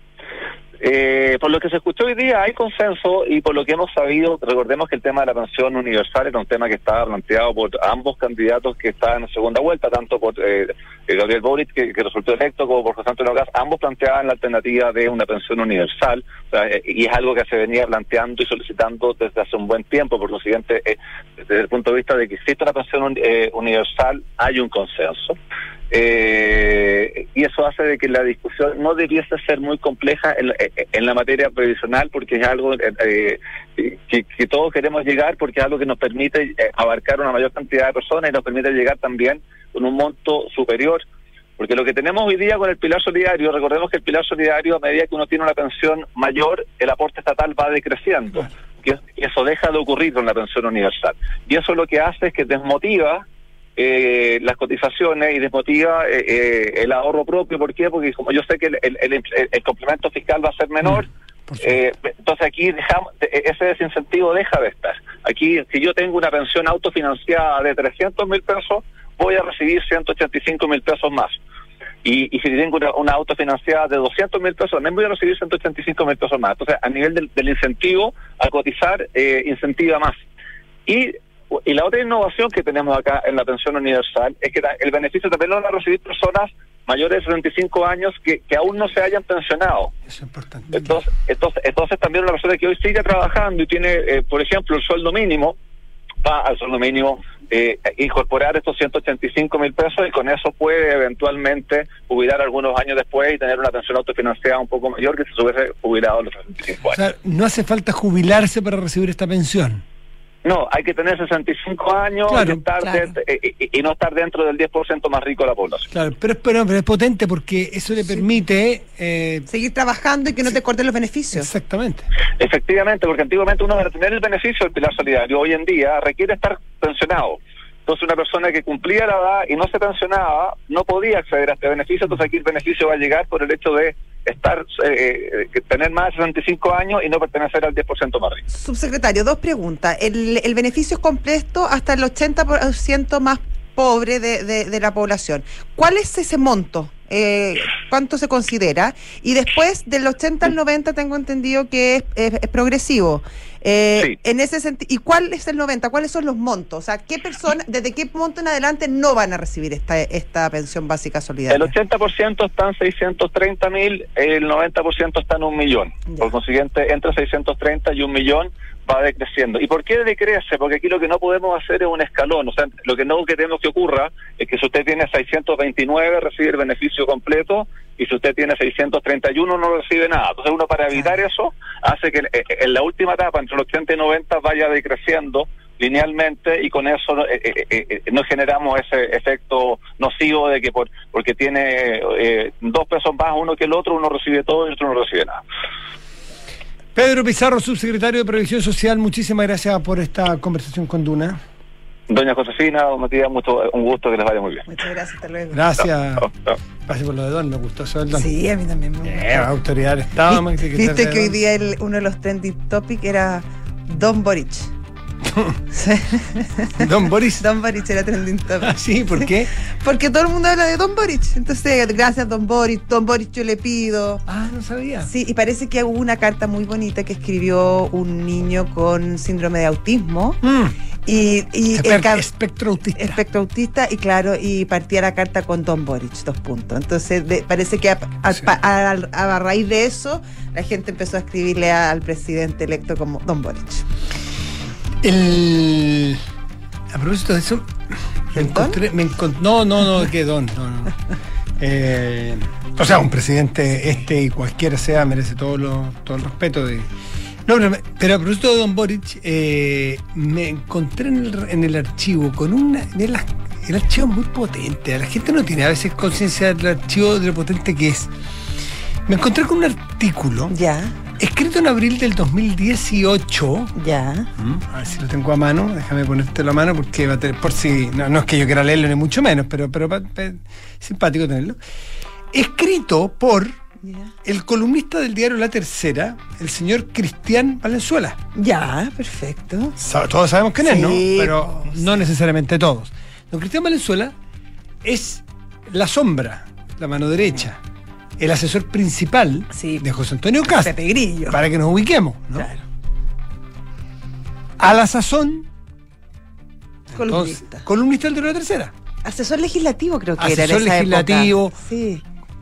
Eh, por lo que se escuchó hoy día hay consenso y por lo que hemos sabido, recordemos que el tema de la pensión universal era un tema que estaba planteado por ambos candidatos que estaban en segunda vuelta, tanto por eh, Gabriel Boric, que, que resultó electo, como por José Antonio Caz. Ambos planteaban la alternativa de una pensión universal, o sea, eh, y es algo que se venía planteando y solicitando desde hace un buen tiempo. Por lo siguiente, eh, desde el punto de vista de que existe una pensión eh, universal, hay un consenso. Eh, y eso hace de que la discusión no debiese ser muy compleja en, en la materia previsional, porque es algo eh, que, que todos queremos llegar, porque es algo que nos permite eh, abarcar una mayor cantidad de personas y nos permite llegar también con un monto superior, porque lo que tenemos hoy día con el pilar solidario, recordemos que el pilar solidario, a medida que uno tiene una pensión mayor, el aporte estatal va decreciendo, y eso deja de ocurrir con la pensión universal, y eso lo que hace es que desmotiva Eh, las cotizaciones y desmotiva eh, eh, el ahorro propio. ¿Por qué? Porque como yo sé que el, el, el, el complemento fiscal va a ser menor, eh, entonces aquí dejamos, ese desincentivo deja de estar. Aquí, si yo tengo una pensión autofinanciada de trescientos mil pesos, voy a recibir ciento ochenta y cinco mil pesos más. Y, y si tengo una, una autofinanciada de doscientos mil pesos, también voy a recibir ciento ochenta y cinco mil pesos más. Entonces, a nivel del, del incentivo a cotizar, eh, incentiva más. Y Y la otra innovación que tenemos acá en la pensión universal es que el beneficio también lo van a recibir personas mayores de setenta y cinco años que, que aún no se hayan pensionado. Eso es importante. Entonces, entonces, entonces también una persona que hoy sigue trabajando y tiene, eh, por ejemplo, el sueldo mínimo, va al sueldo mínimo eh, incorporar estos ciento ochenta y cinco mil pesos y con eso puede eventualmente jubilar algunos años después y tener una pensión autofinanciada un poco mayor que si se hubiese jubilado a los sesenta y cinco años. O sea, no hace falta jubilarse para recibir esta pensión. No, hay que tener sesenta y cinco años claro, y, estar claro. de, eh, y, y no estar dentro del diez por ciento más rico de la población. Claro, pero es, pero, pero es potente porque eso le permite... Eh, Seguir trabajando y que no te corten los beneficios. Exactamente. Efectivamente, porque antiguamente uno para tener el beneficio del pilar solidario hoy en día requiere estar pensionado. Entonces una persona que cumplía la edad y no se pensionaba no podía acceder a este beneficio, entonces aquí el beneficio va a llegar por el hecho de estar eh, tener más de sesenta y cinco años y no pertenecer al diez por ciento más rico. Subsecretario, dos preguntas. El, el beneficio es completo hasta el ochenta por ciento más pobre de, de, de la población. ¿Cuál es ese monto? Eh, ¿Cuánto se considera? Y después del ochenta al noventa tengo entendido que es, es, es progresivo. Eh, sí. En ese sentido, ¿y cuál es el noventa? ¿Cuáles son los montos? O sea, ¿qué persona, desde qué monto en adelante no van a recibir esta esta pensión básica solidaria? El ochenta por ciento está en seiscientos treinta mil, el noventa por ciento está en un millón. Ya. Por consiguiente, entre seiscientos treinta y un millón va decreciendo. ¿Y por qué decrece? Porque aquí lo que no podemos hacer es un escalón. O sea, lo que no queremos que ocurra es que si usted tiene seiscientos veintinueve recibe el beneficio completo y si usted tiene seiscientos treinta y uno no recibe nada. Entonces uno para evitar eso hace que en la última etapa, entre los ochenta y noventa, vaya decreciendo linealmente y con eso eh, eh, eh, no generamos ese efecto nocivo de que por porque tiene eh, dos pesos más uno que el otro, uno recibe todo y el otro no recibe nada. Pedro Pizarro, subsecretario de Previsión Social, muchísimas gracias por esta conversación con Duna. Doña Josefina, don Matías, mucho, un gusto, que les vaya muy bien. Muchas gracias, hasta luego. Gracias. No, no, no. Gracias por lo de Don, me gustó eso del Don. Sí, a mí también me Eh, gusta. autoridad del Estado, man, ¿Viste, que viste que hoy día el, uno de los trending topics era Don Boric? Don Boris. Don Boric era trending topic. Ah, sí, ¿por qué? Porque todo el mundo habla de Don Boric. Entonces, gracias Don Boric, Don Boric yo le pido. Ah, no sabía. Sí, y parece que hubo una carta muy bonita que escribió un niño con síndrome de autismo. Mm. Y, y Espe- el ca- espectro autista. espectro autista, y claro, y partía la carta con Don Boric, dos puntos. Entonces, de, parece que a, a, Sí. a, a, a raíz de eso, la gente empezó a escribirle a, al presidente electo como Don Boric. El... A propósito de eso, Me encontré, me encont- no, no, no, que don, no, no. Eh, o sea, un presidente este y cualquiera sea merece todo, lo, todo el respeto de... No, pero, me- pero a propósito de Don Boric, eh, me encontré en el, en el archivo con una... de las- el archivo es muy potente, la gente no tiene a veces conciencia del archivo, de lo potente que es. Me encontré con un artículo Ya, escrito en abril del dos mil dieciocho. ya. A ver si lo tengo a mano, déjame ponértelo a mano porque va a tener, por si, no, no es que yo quiera leerlo ni mucho menos, pero, pero pa- pa- simpático tenerlo. Escrito por Ya. el columnista del diario La Tercera, el señor Cristian Valenzuela. Ya, perfecto. Sa- Todos sabemos quién es, ¿no? Sí, Pero pues. no necesariamente todos. Don Cristian Valenzuela es la sombra, la mano derecha, el asesor principal Sí. de José Antonio Cast, Pepe Grillo. para que nos ubiquemos, ¿no? Claro. A la sazón, Columnista. entonces, columnista del diario La Tercera. Asesor legislativo creo que era en Asesor esa legislativo. época. Sí.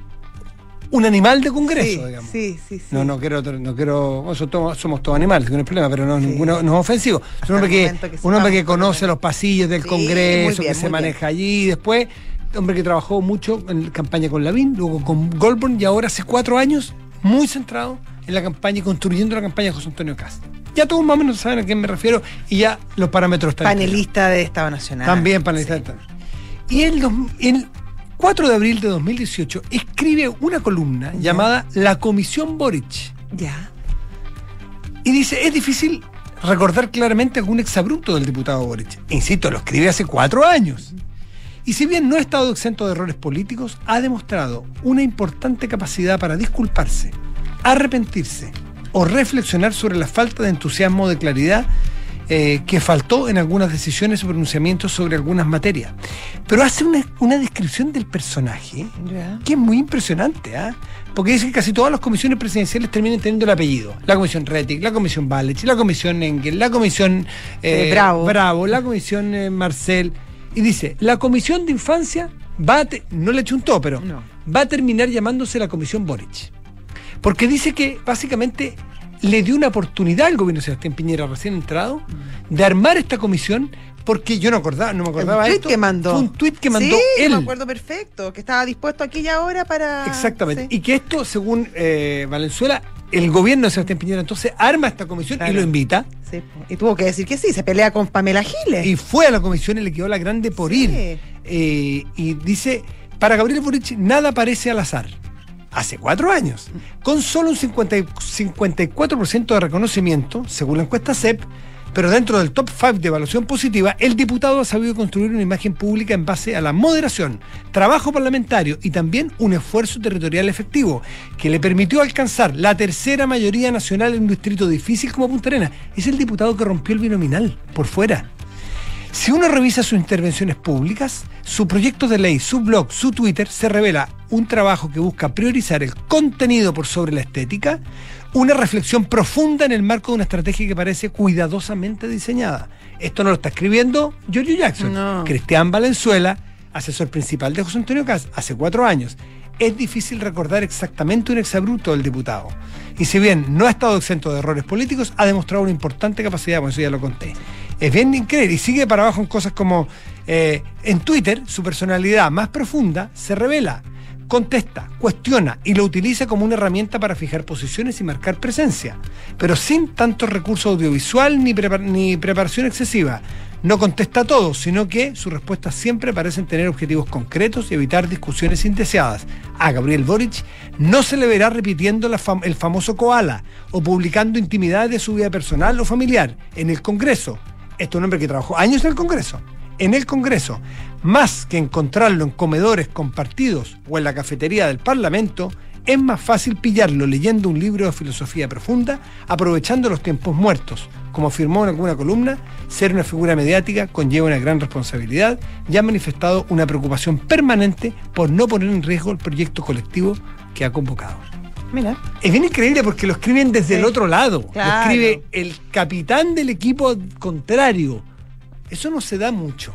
Un animal de congreso, sí, digamos. sí, sí, sí. No, no quiero, no quiero, bueno, somos todos, somos todos animales, no hay problema, pero no, Sí. ninguno, no es ofensivo. Es Hasta un hombre el que, momento que un hombre que sepamos, conoce por lo los pasillos del Sí, Congreso, muy bien, que se muy maneja allí, después, hombre que trabajó mucho en campaña con Lavín, luego con Goldborn y ahora hace cuatro años, muy centrado en la campaña y construyendo la campaña de José Antonio Cast. Ya todos más o menos saben a quién me refiero y ya los parámetros están. Panelista de Estado Nacional. También panelista. Sí. Y el, dos- el cuatro de abril de dos mil dieciocho escribe una columna Ya. llamada La Comisión Boric. Ya. Y dice, es difícil recordar claramente algún exabrupto del diputado Boric. Insisto, lo escribe hace cuatro años. Y si bien no ha estado exento de errores políticos, ha demostrado una importante capacidad para disculparse, arrepentirse o reflexionar sobre la falta de entusiasmo o de claridad eh, que faltó en algunas decisiones o pronunciamientos sobre algunas materias. Pero hace una, una descripción del personaje Ya. que es muy impresionante, ¿ah? Porque dice que casi todas las comisiones presidenciales terminan teniendo el apellido. La comisión Rettig, la comisión Balich, la comisión Engel, la comisión eh, Eh, Bravo. Bravo, la comisión eh, Marcel. Y dice, la comisión de infancia va a te- no le chuntó, pero No. va a terminar llamándose la comisión Boric. Porque dice que básicamente le dio una oportunidad al gobierno de Sebastián Piñera recién entrado de armar esta comisión, porque yo no acordaba, no me acordaba un de tuit esto. que mandó. Fue un tuit que mandó sí, él. me acuerdo perfecto, que estaba dispuesto aquí y ahora para... Exactamente. Sí. Y que esto, según eh, Valenzuela, el gobierno de Sebastián Piñera entonces arma esta comisión Claro. y lo invita. Sí, po. Y tuvo que decir que sí, se pelea con Pamela Giles. Y fue a la comisión y le quedó la grande por Sí. ir. Eh, y dice, para Gabriel Boric nada parece al azar. Hace cuatro años. Con solo un cincuenta y- cincuenta y cuatro por ciento de reconocimiento, según la encuesta C E P, pero dentro del top cinco de evaluación positiva, el diputado ha sabido construir una imagen pública en base a la moderación, trabajo parlamentario y también un esfuerzo territorial efectivo, que le permitió alcanzar la tercera mayoría nacional en un distrito difícil como Punta Arenas. Es el diputado que rompió el binominal por fuera. Si uno revisa sus intervenciones públicas, su proyecto de ley, su blog, su Twitter, se revela un trabajo que busca priorizar el contenido por sobre la estética, una reflexión profunda en el marco de una estrategia que parece cuidadosamente diseñada. Esto no lo está escribiendo Giorgio Jackson, No. Cristian Valenzuela, asesor principal de José Antonio Cast, hace cuatro años. Es difícil recordar exactamente un exabrupto del diputado. Y si bien no ha estado exento de errores políticos, ha demostrado una importante capacidad, por eso ya lo conté. Es bien increíble y sigue para abajo en cosas como eh, en Twitter, su personalidad más profunda se revela, contesta, cuestiona y lo utiliza como una herramienta para fijar posiciones y marcar presencia, pero sin tanto recurso audiovisual ni, prepar- ni preparación excesiva. No contesta todo, sino que sus respuestas siempre parecen tener objetivos concretos y evitar discusiones indeseadas. A Gabriel Boric no se le verá repitiendo la fam- el famoso koala o publicando intimidades de su vida personal o familiar en el Congreso. Este es un hombre que trabajó años en el Congreso. En el Congreso, más que encontrarlo en comedores compartidos o en la cafetería del Parlamento, es más fácil pillarlo leyendo un libro de filosofía profunda, aprovechando los tiempos muertos. Como afirmó en alguna columna, ser una figura mediática conlleva una gran responsabilidad y ha manifestado una preocupación permanente por no poner en riesgo el proyecto colectivo que ha convocado. Mira. Es bien increíble porque lo escriben desde Sí. el otro lado. Claro. Lo escribe el capitán del equipo contrario. Eso no se da mucho.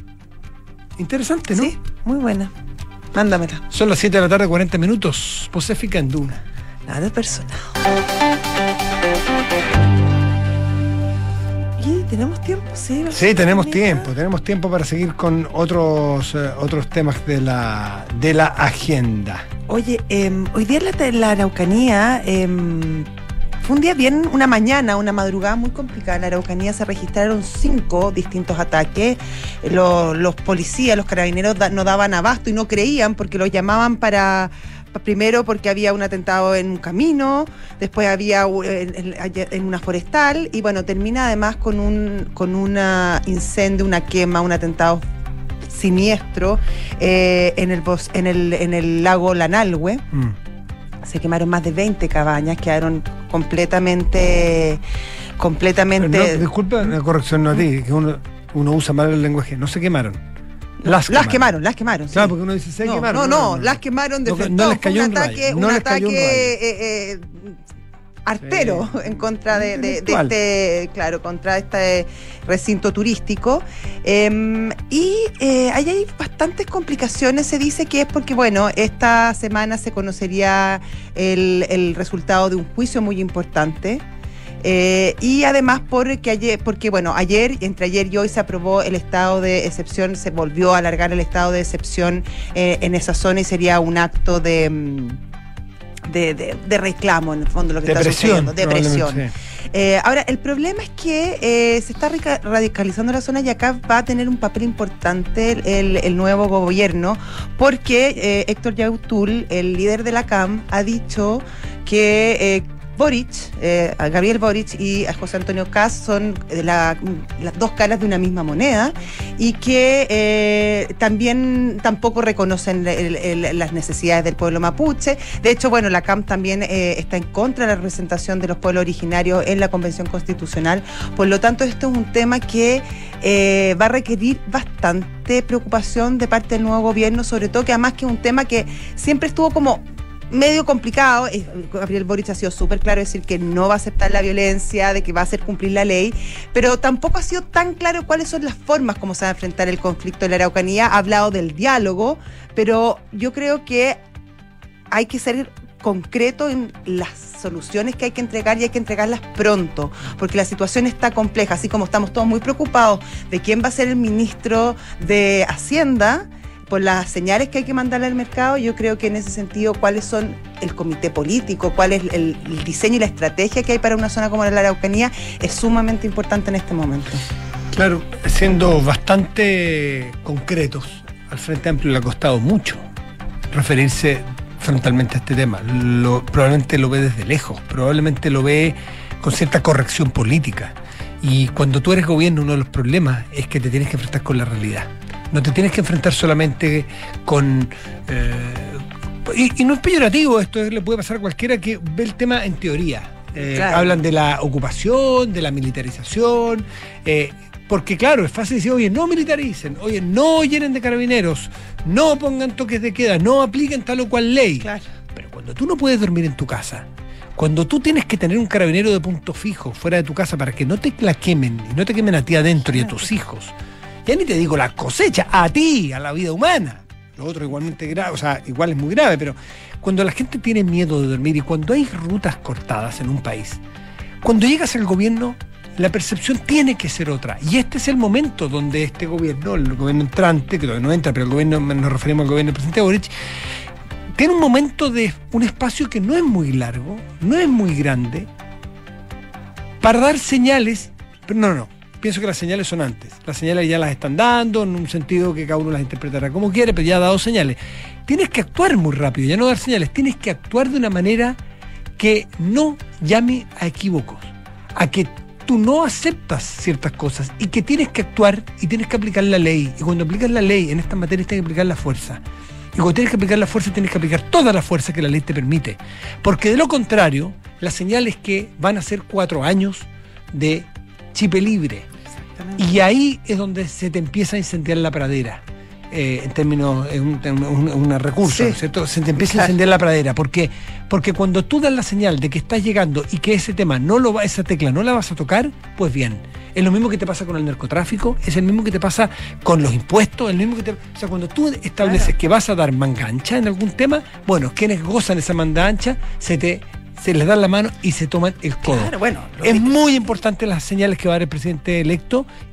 Interesante, ¿no? Sí, muy buena. Mándamela. Son las siete de la tarde, cuarenta minutos. Pacífica en Duna. Nada personal. ¿Y tenemos tiempo? Sí, Sí, tenemos bonita. tiempo, tenemos tiempo para seguir con otros eh, otros temas de la de la agenda. Oye, eh, hoy día en la, en la Araucanía eh, fue un día bien, una mañana, una madrugada muy complicada. En la Araucanía se registraron cinco distintos ataques. Los, los policías, los carabineros da, no daban abasto y no creían porque los llamaban para... Primero porque había un atentado en un camino, después había en, en, en una forestal y bueno, termina además con un con una incendio, una quema, un atentado siniestro eh, en el bos, en el en el lago Lanalhue. Mm. Se quemaron más de veinte cabañas, quedaron completamente completamente Pero no, disculpa la corrección, no a ti, que uno, uno usa mal el lenguaje, no se quemaron. Las las quemaron. quemaron, las quemaron. Claro, sí. porque uno dice se no, quemaron. No, no, no, las quemaron de No, frente. no les Fue cayó un un ataque, rayo, no un les cayó un ataque rayo. eh, eh, artero Sí. en contra de, de, de Virtual. este, claro, contra este recinto turístico. Eh, y eh, ahí hay bastantes complicaciones. Se dice que es porque, bueno, esta semana se conocería el, el resultado de un juicio muy importante. Eh, y además porque ayer, porque bueno, ayer, entre ayer y hoy se aprobó el estado de excepción, se volvió a alargar el estado de excepción eh, en esa zona y sería un acto de, de, de, de reclamo, en el fondo, lo que De está presión, sucediendo, de presión. probablemente, sí. Eh, ahora, el problema es que eh, se está rica- radicalizando la zona y acá va a tener un papel importante el, el, el nuevo gobierno, porque eh, Héctor Yautul, el líder de la C A M, ha dicho que eh, Boric, eh, a Gabriel Boric y a José Antonio Kast son la, las dos caras de una misma moneda y que eh, también tampoco reconocen el, el, las necesidades del pueblo mapuche. De hecho, bueno, la C A M también eh, está en contra de la representación de los pueblos originarios en la Convención Constitucional. Por lo tanto, esto es un tema que eh, va a requerir bastante preocupación de parte del nuevo gobierno, sobre todo que además que es un tema que siempre estuvo como medio complicado. Gabriel Boric ha sido súper claro, decir que no va a aceptar la violencia, de que va a hacer cumplir la ley, pero tampoco ha sido tan claro cuáles son las formas como se va a enfrentar el conflicto de la Araucanía. Ha hablado del diálogo, pero yo creo que hay que ser concreto en las soluciones que hay que entregar y hay que entregarlas pronto, porque la situación está compleja, así como estamos todos muy preocupados de quién va a ser el ministro de Hacienda, por las señales que hay que mandarle al mercado. Yo creo que en ese sentido, cuáles son el comité político, cuál es el, el diseño y la estrategia que hay para una zona como la Araucanía, es sumamente importante en este momento. Claro, siendo bastante concretos, al Frente Amplio le ha costado mucho referirse frontalmente a este tema. Lo, probablemente lo ve desde lejos, probablemente lo ve con cierta corrección política. Y cuando tú eres gobierno, uno de los problemas es que te tienes que enfrentar con la realidad. No te tienes que enfrentar solamente con... Eh, y, y no es peyorativo, esto le puede pasar a cualquiera que ve el tema en teoría. Eh, Claro. Hablan de la ocupación, de la militarización, eh, porque claro, es fácil decir, oye, no militaricen, oye, no llenen de carabineros, no pongan toques de queda, no apliquen tal o cual ley. Claro. Pero cuando tú no puedes dormir en tu casa, cuando tú tienes que tener un carabinero de punto fijo fuera de tu casa para que no te la quemen y no te quemen a ti adentro y a tus hijos, ya ni te digo la cosecha, a ti, a la vida humana. Lo otro igualmente grave, o sea, igual es muy grave, pero cuando la gente tiene miedo de dormir y cuando hay rutas cortadas en un país, cuando llegas al gobierno, la percepción tiene que ser otra. Y este es el momento donde este gobierno, el gobierno entrante, que todavía no entra, pero el gobierno, nos referimos al gobierno del presidente Boric, tiene un momento de un espacio que no es muy largo, no es muy grande, para dar señales, pero no, no, no. Pienso que las señales son antes. Las señales ya las están dando, en un sentido que cada uno las interpretará como quiere, pero ya ha dado señales. Tienes que actuar muy rápido, ya no dar señales. Tienes que actuar de una manera que no llame a equívocos, a que tú no aceptas ciertas cosas y que tienes que actuar y tienes que aplicar la ley. Y cuando aplicas la ley en estas materias tienes que aplicar la fuerza. Y cuando tienes que aplicar la fuerza, tienes que aplicar toda la fuerza que la ley te permite. Porque de lo contrario, la señal es que van a ser cuatro años de chipe libre. Y ahí es donde se te empieza a incendiar la pradera, eh, en términos, es un, un, un recurso, Sí. ¿cierto? Se te empieza Claro. a incendiar la pradera. ¿Por qué? Porque cuando tú das la señal de que estás llegando y que ese tema no lo va, esa tecla no la vas a tocar, pues bien. Es lo mismo que te pasa con el narcotráfico, es el mismo que te pasa con los impuestos, el mismo que te, o sea, cuando tú estableces Claro. que vas a dar manga ancha en algún tema, bueno, quienes gozan esa manga ancha, se te se les da la mano y se toman el codo. Claro, bueno, lo Es que- muy importante las señales que va a dar el presidente electo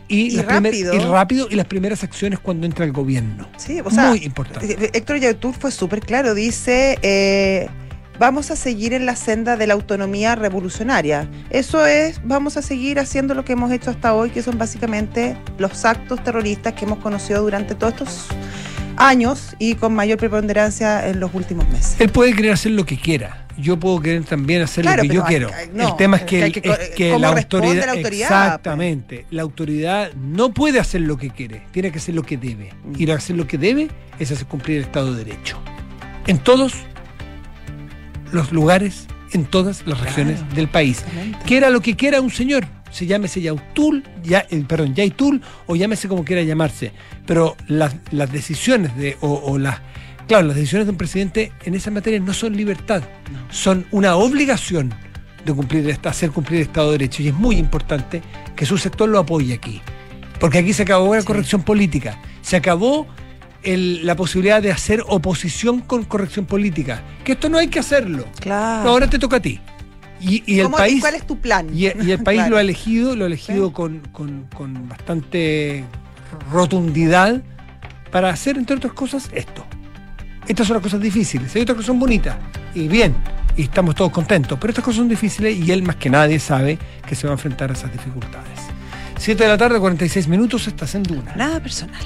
y, Y las primer- rápido. y rápido y las primeras acciones cuando entra el gobierno. Sí, o sea, Muy importante. Héctor Yatur fue súper claro, dice, eh, vamos a seguir en la senda de la autonomía revolucionaria. Eso es, vamos a seguir haciendo lo que hemos hecho hasta hoy, que son básicamente los actos terroristas que hemos conocido durante todos estos años y con mayor preponderancia en los últimos meses. Él puede querer hacer lo que quiera. Yo puedo querer también hacer Claro, lo que pero yo hay- quiero. hay- no, el tema es que, que hay el- que- es que ¿cómo la responde autoridad, la autoridad? exactamente, la autoridad no puede hacer lo que quiere, tiene que hacer lo que debe. Mm. Y lo hacer lo que debe es hacer cumplir el Estado de Derecho. En todos los lugares, en todas las regiones Claro, del país. exactamente. Quiera lo que quiera un señor, se llámese Yautul, ya, eh, perdón, Yaitul, o llámese como quiera llamarse. Pero las, las decisiones de, o, o las, claro, las decisiones de un presidente en esa materia no son libertad, son una obligación de cumplir esta, hacer cumplir el Estado de Derecho. Y es muy importante que su sector lo apoye aquí. Porque aquí se acabó la Sí. corrección política. Se acabó el- la posibilidad de hacer oposición con corrección política. Que esto no hay que hacerlo. Claro. Ahora te toca a ti. Y, y el ¿Cómo- país. ¿Cuál es tu plan? Y, y el país Claro. lo ha elegido, lo ha elegido Sí. con, con- con bastante rotundidad para hacer, entre otras cosas, esto. Estas son las cosas difíciles. Hay otras que son bonitas y bien, y estamos todos contentos, pero estas cosas son difíciles y él más que nadie sabe que se va a enfrentar a esas dificultades. siete de la tarde, cuarenta y seis minutos, estás en Duna. Nada personal.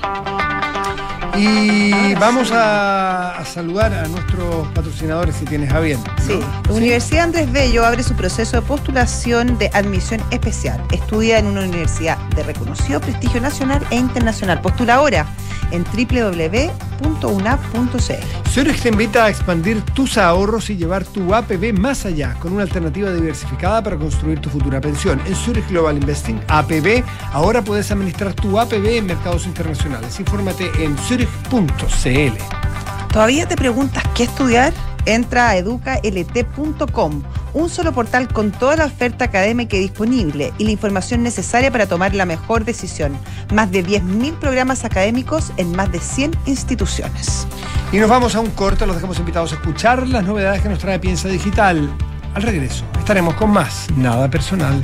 Y vamos a, a saludar a nuestros patrocinadores si tienes a bien. ¿no? Sí, la Universidad Andrés Bello abre su proceso de postulación de admisión especial. Estudia en una universidad de reconocido prestigio nacional e internacional. Postula ahora en doble u doble u doble u punto u n a p punto c l. Zurich te invita a expandir tus ahorros y llevar tu A P B más allá con una alternativa diversificada para construir tu futura pensión. En Zurich Global Investing A P B ahora puedes administrar tu A P B en mercados internacionales. Infórmate en zurich punto c l. ¿Todavía te preguntas qué estudiar? Entra a educa l t punto com, un solo portal con toda la oferta académica disponible y la información necesaria para tomar la mejor decisión. Más de diez mil programas académicos en más de cien instituciones. Y nos vamos a un corte, los dejamos invitados a escuchar las novedades que nos trae Piensa Digital. Al regreso estaremos con más Nada Personal.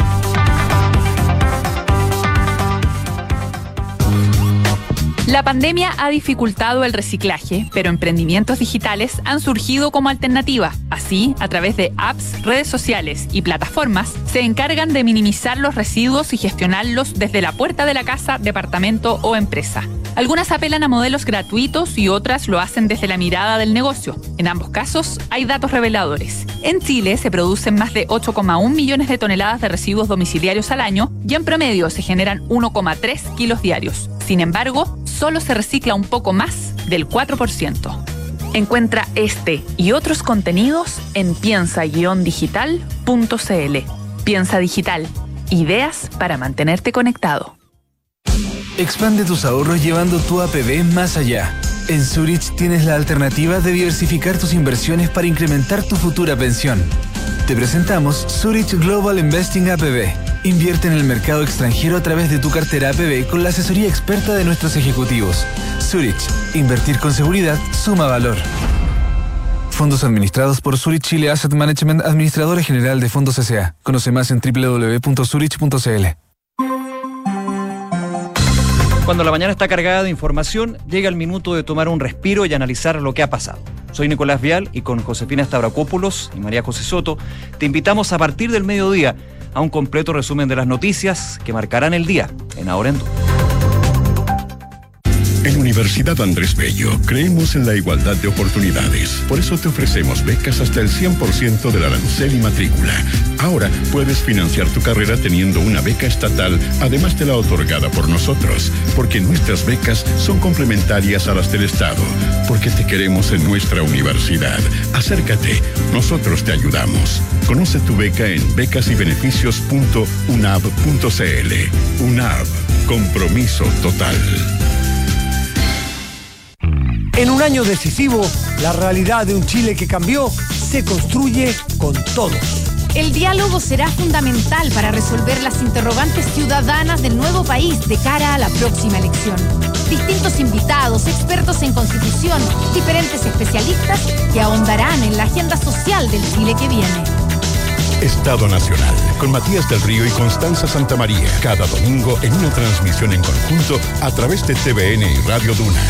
La pandemia ha dificultado el reciclaje, pero emprendimientos digitales han surgido como alternativa. Así, a través de apps, redes sociales y plataformas, se encargan de minimizar los residuos y gestionarlos desde la puerta de la casa, departamento o empresa. Algunas apelan a modelos gratuitos y otras lo hacen desde la mirada del negocio. En ambos casos, hay datos reveladores. En Chile se producen más de ocho coma uno millones de toneladas de residuos domiciliarios al año y en promedio se generan uno coma tres kilos diarios. Sin embargo, solo se recicla un poco más del cuatro por ciento. Encuentra este y otros contenidos en piensa guion digital punto c l. Piensa Digital. Ideas para mantenerte conectado. Expande tus ahorros llevando tu A P B más allá. En Zurich tienes la alternativa de diversificar tus inversiones para incrementar tu futura pensión. Te presentamos Zurich Global Investing A P B. Invierte en el mercado extranjero a través de tu cartera A P B con la asesoría experta de nuestros ejecutivos. Zurich. Invertir con seguridad suma valor. Fondos administrados por Zurich Chile Asset Management, administradora general de fondos S A. Conoce más en doble u doble u doble u punto zurich punto c l. Cuando la mañana está cargada de información, llega el minuto de tomar un respiro y analizar lo que ha pasado. Soy Nicolás Vial y con Josefina Stavrakopoulos y María José Soto te invitamos a partir del mediodía a un completo resumen de las noticias que marcarán el día en Ahora en Duna. En Universidad Andrés Bello creemos en la igualdad de oportunidades. Por eso te ofrecemos becas hasta el cien por ciento del arancel y matrícula. Ahora puedes financiar tu carrera teniendo una beca estatal, además de la otorgada por nosotros. Porque nuestras becas son complementarias a las del Estado. Porque te queremos en nuestra universidad. Acércate, nosotros te ayudamos. Conoce tu beca en becas y beneficios punto u n a b punto c l. UNAB, compromiso total. En un año decisivo, la realidad de un Chile que cambió se construye con todos. El diálogo será fundamental para resolver las interrogantes ciudadanas del nuevo país de cara a la próxima elección. Distintos invitados, expertos en constitución, diferentes especialistas que ahondarán en la agenda social del Chile que viene. Estado Nacional, con Matías del Río y Constanza Santamaría, cada domingo en una transmisión en conjunto a través de T V N y Radio Duna.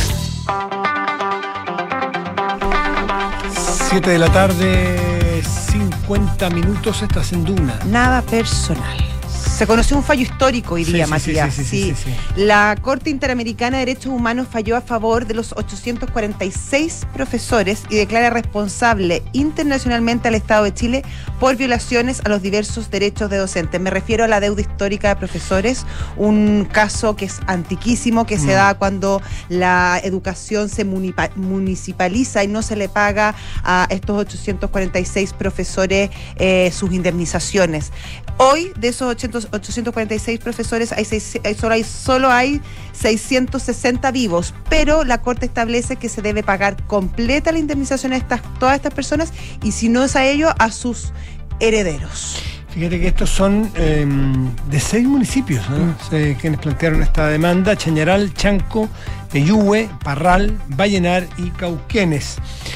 siete de la tarde, cincuenta minutos, estás en Duna. Nada personal. Se conoció un fallo histórico hoy día, Sí, sí, Matías. sí, sí, sí, sí, sí. La Corte Interamericana de Derechos Humanos falló a favor de los ochocientos cuarenta y seis profesores y declara responsable internacionalmente al Estado de Chile por violaciones a los diversos derechos de docentes. Me refiero a la deuda histórica de profesores, un caso que es antiquísimo, que mm. se da cuando la educación se munipa- municipaliza y no se le paga a estos ochocientos cuarenta y seis profesores eh, sus indemnizaciones. Hoy, de esos ochocientos cuarenta y seis profesores, hay seis, hay, solo, hay, solo hay seiscientos sesenta vivos, pero la Corte establece que se debe pagar completa la indemnización a estas, todas estas personas, y si no es a ello, a sus herederos. Fíjate que estos son eh, de seis municipios, ¿no? Se, quienes plantearon esta demanda: Chañaral, Chanco, Peyúgue, Parral, Vallenar y Cauquenes.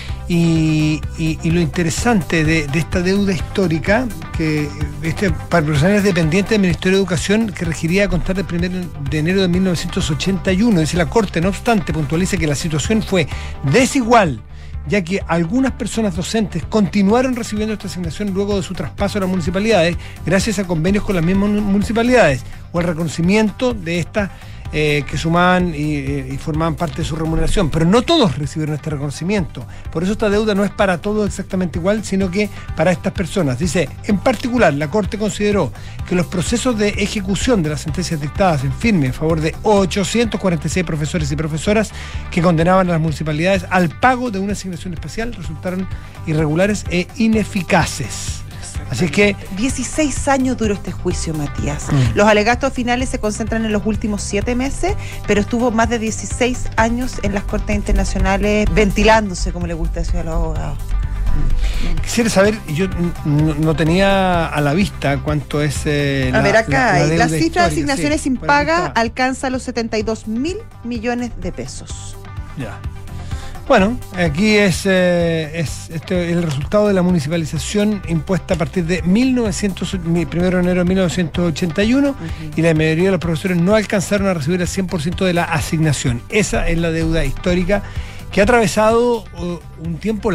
Y, y, y lo interesante de, de esta deuda histórica, que este, para profesionales dependientes del Ministerio de Educación, que regiría a contar del primero de enero de mil novecientos ochenta y uno, dice la Corte, no obstante, puntualiza que la situación fue desigual, ya que algunas personas docentes continuaron recibiendo esta asignación luego de su traspaso a las municipalidades, gracias a convenios con las mismas municipalidades, o el reconocimiento de estas Eh, que sumaban y, y formaban parte de su remuneración, pero no todos recibieron este reconocimiento. Por eso esta deuda no es para todos exactamente igual, sino que para estas personas. Dice, en particular, la Corte consideró que los procesos de ejecución de las sentencias dictadas en firme en favor de ochocientos cuarenta y seis profesores y profesoras que condenaban a las municipalidades al pago de una asignación especial resultaron irregulares e ineficaces. Así que dieciséis años duró este juicio, Matías. Mm. Los alegatos finales se concentran en los últimos siete meses, pero estuvo más de dieciséis años en las cortes internacionales ventilándose, como le gusta decir a los abogados. Quisiera saber, yo no, no tenía a la vista cuánto es eh, la, a ver, acá la, la, la cifra histórica, de asignaciones sí, sin paga alcanza los setenta y dos mil millones de pesos. Ya. Bueno, aquí es, eh, es este, el resultado de la municipalización impuesta a partir de mil novecientos, primero de enero de mil novecientos ochenta y uno, uh-huh. y la mayoría de los profesores no alcanzaron a recibir el cien por ciento de la asignación. Esa es la deuda histórica que ha atravesado uh, un tiempo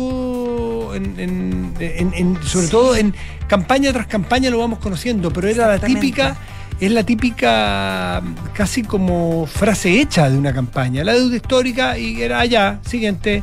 largo, en, en, en, en, sobre sí. todo en campaña tras campaña lo vamos conociendo, pero era la típica... Es la típica, casi como frase hecha de una campaña. La deuda histórica y era allá, siguiente.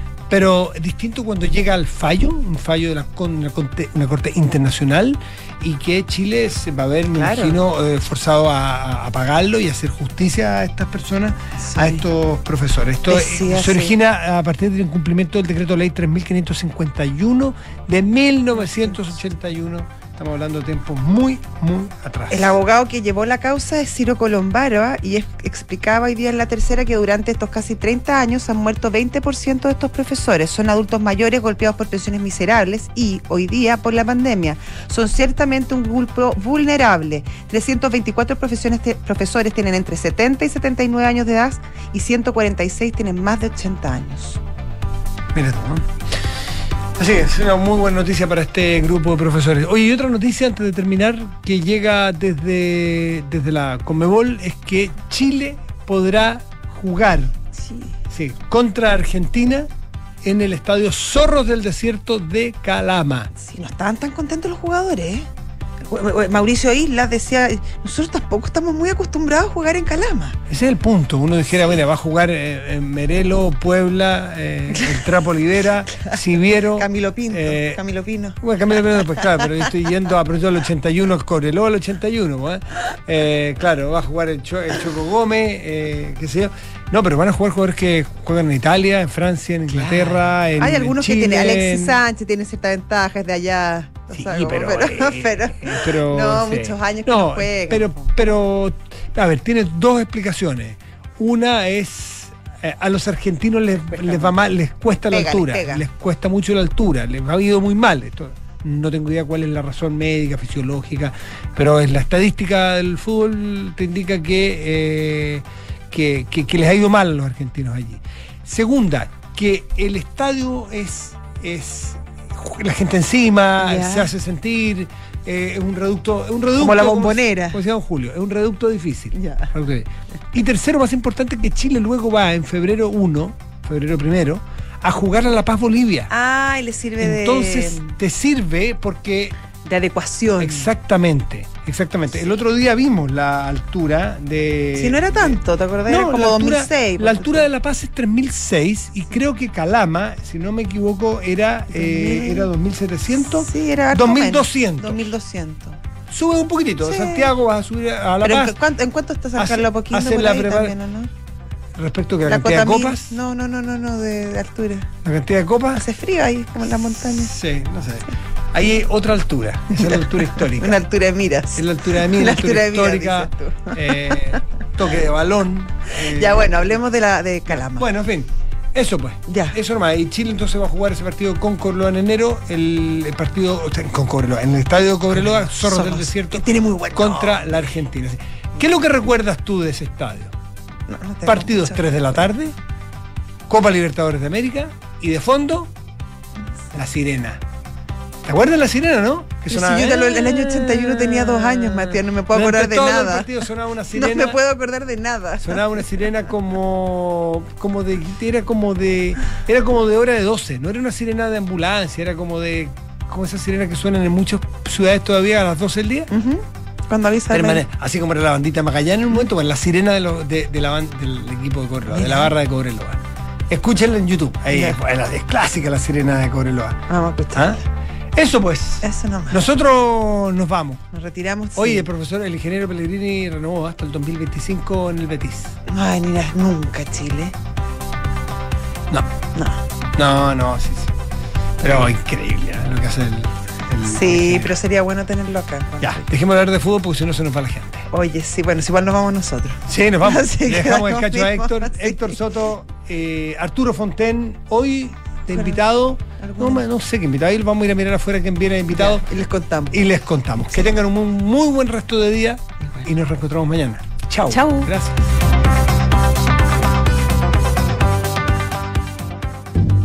Pero distinto cuando llega al fallo, un fallo de la, una, corte, una corte internacional, y que Chile se va a ver, me claro. imagino, eh, forzado a, a pagarlo y hacer justicia a estas personas, sí. a estos profesores. Esto sí, se origina a partir del incumplimiento del decreto ley tres mil quinientos cincuenta y uno de mil novecientos ochenta y uno. Estamos hablando de tiempos muy, muy atrás. El abogado que llevó la causa es Ciro Colombaro, ¿eh? y es, explicaba hoy día en La Tercera que durante estos casi treinta años han muerto veinte por ciento de estos profesores. Son adultos mayores golpeados por pensiones miserables y, hoy día, por la pandemia. Son ciertamente un grupo vulnerable. trescientos veinticuatro profesiones te, profesores tienen entre setenta y setenta y nueve años de edad y ciento cuarenta y seis tienen más de ochenta años. Mira tú, ¿no? Así que es una muy buena noticia para este grupo de profesores. Oye, y otra noticia antes de terminar que llega desde, desde la Conmebol es que Chile podrá jugar sí. Sí, contra Argentina en el estadio Zorros del Desierto de Calama. Sí, no estaban tan contentos los jugadores, ¿eh? Mauricio Islas decía, nosotros tampoco estamos muy acostumbrados a jugar en Calama. Ese es el punto. Uno dijera, bueno, va a jugar en Merelo, Puebla, eh, en Trapo Olivera, Siviero. Camilo Pinto, eh, Camilo Pino. Bueno, Camilo Pino, pues claro, pero yo estoy yendo a proyecto del ochenta y uno, Coreló al ochenta y uno, ¿eh? Eh, claro, va a jugar el, Cho, el Choco Gómez, eh, qué sé yo. No, pero van a jugar jugadores que juegan en Italia, en Francia, en Inglaterra, claro. en Hay algunos en Chile, que tienen, Alexis Sánchez tiene cierta ventaja, es de allá. Sí, o sea, pero, pero, eh, pero, pero no, sí. muchos años que no, no juegan. Pero, pero, a ver, tiene dos explicaciones. Una es, eh, a los argentinos les, les va mal, les cuesta pega, la altura, les, les cuesta mucho la altura, les ha ido muy mal. Esto, no tengo idea cuál es la razón médica, fisiológica, pero en la estadística del fútbol te indica que, eh, que, que, que les ha ido mal a los argentinos allí. Segunda, que el estadio es, es la gente encima, Ya. se hace sentir, eh, es un reducto, es un reducto Como la bombonera. Como decía don Julio, es un reducto difícil. Ya. Ok. Y tercero, más importante, que Chile luego va en febrero primero, febrero primero, a jugar a La Paz, Bolivia. Ah, y le sirve Entonces de, te sirve porque de adecuación. exactamente, exactamente. El otro día vimos la altura de. Si no era tanto, ¿te acordás? Era No, como la altura, dos mil seis. la altura de La Paz es tres mil seis y creo que Calama, si no me equivoco, era, eh, era dos mil setecientos. Sí, era harto dos mil menos. doscientos. dos mil doscientos. Sube un poquitito. De Sí. Santiago vas a subir a La Pero Paz. ¿en, cuánto, ¿En cuánto está San Hace- Carlos Apoquindo hace por la ahí prepara- también, ¿o no? Respecto a la, cantidad de Cotamil- copas. No, no, no, no, no, de, de altura. La cantidad de copas. Hace frío ahí, como en las montañas. Sí, no sé. Ahí hay otra altura. Esa es la altura histórica. Una altura de miras. Es la altura de mí, Una la altura, altura de miras, histórica. dices tú. eh, toque de balón. eh, Ya, bueno, hablemos de la de Calama. Bueno, en fin. Eso pues. Ya. Eso nomás. Y Chile entonces va a jugar ese partido con Cobreloa en enero. El, el partido o sea, con Cobreloa. En el estadio de Cobreloa, Zorros del Zorros, Desierto. que tiene muy buen Contra nombre. la Argentina. ¿Qué es lo que recuerdas tú de ese estadio? No, no tengo Partidos mucho. tres de la tarde. Copa Libertadores de América. Y de fondo, La Sirena. ¿Te acuerdas de La Sirena, no? Que Pero si yo el, el año ochenta y uno tenía dos años, Matías, no me puedo Durante acordar de todo el nada. partido sonaba una No sirena. me puedo acordar de nada. Sonaba una sirena como como de era como de era como de hora de doce, no era una sirena de ambulancia, era como de como esas sirenas que suenan en muchas ciudades todavía a las doce del día. Ujú. Cuando avisa de- Permane- así como era la bandita Magallanes en un momento, bueno, la sirena de, lo- de, de la ban- del equipo de Cobreloa, de la Mira. barra de Cobreloa. Escúchenla en YouTube, ahí Ya. es, es clásica la sirena de Cobreloa. Vamos a escuchar. ¿Ah? Eso pues. Eso nomás. Nosotros nos vamos. Nos retiramos. Oye, sí. el profesor, el ingeniero Pellegrini renovó hasta el dos mil veinticinco en el Betis. No va a venir a- nunca a Chile. No. No. No, no, sí, sí. Pero increíble ¿eh? Lo que hace el. el- Sí, el- pero sería bueno tenerlo acá. Juan. Ya, dejemos de hablar de fútbol porque si no se nos va la gente. Oye, sí, bueno, si igual nos vamos nosotros. Sí, nos vamos. Así Le que dejamos el nos cacho a vemos, Héctor. sí. Héctor Soto, eh, Arturo Fonten, hoy de invitado. No, ¿Alguno? no sé qué invitado. Ahí vamos a ir a mirar afuera quién viene de invitado Ya, y les contamos. y les contamos. Que tengan un muy, muy buen resto de día y nos reencontramos mañana. Chao. Chau. Gracias.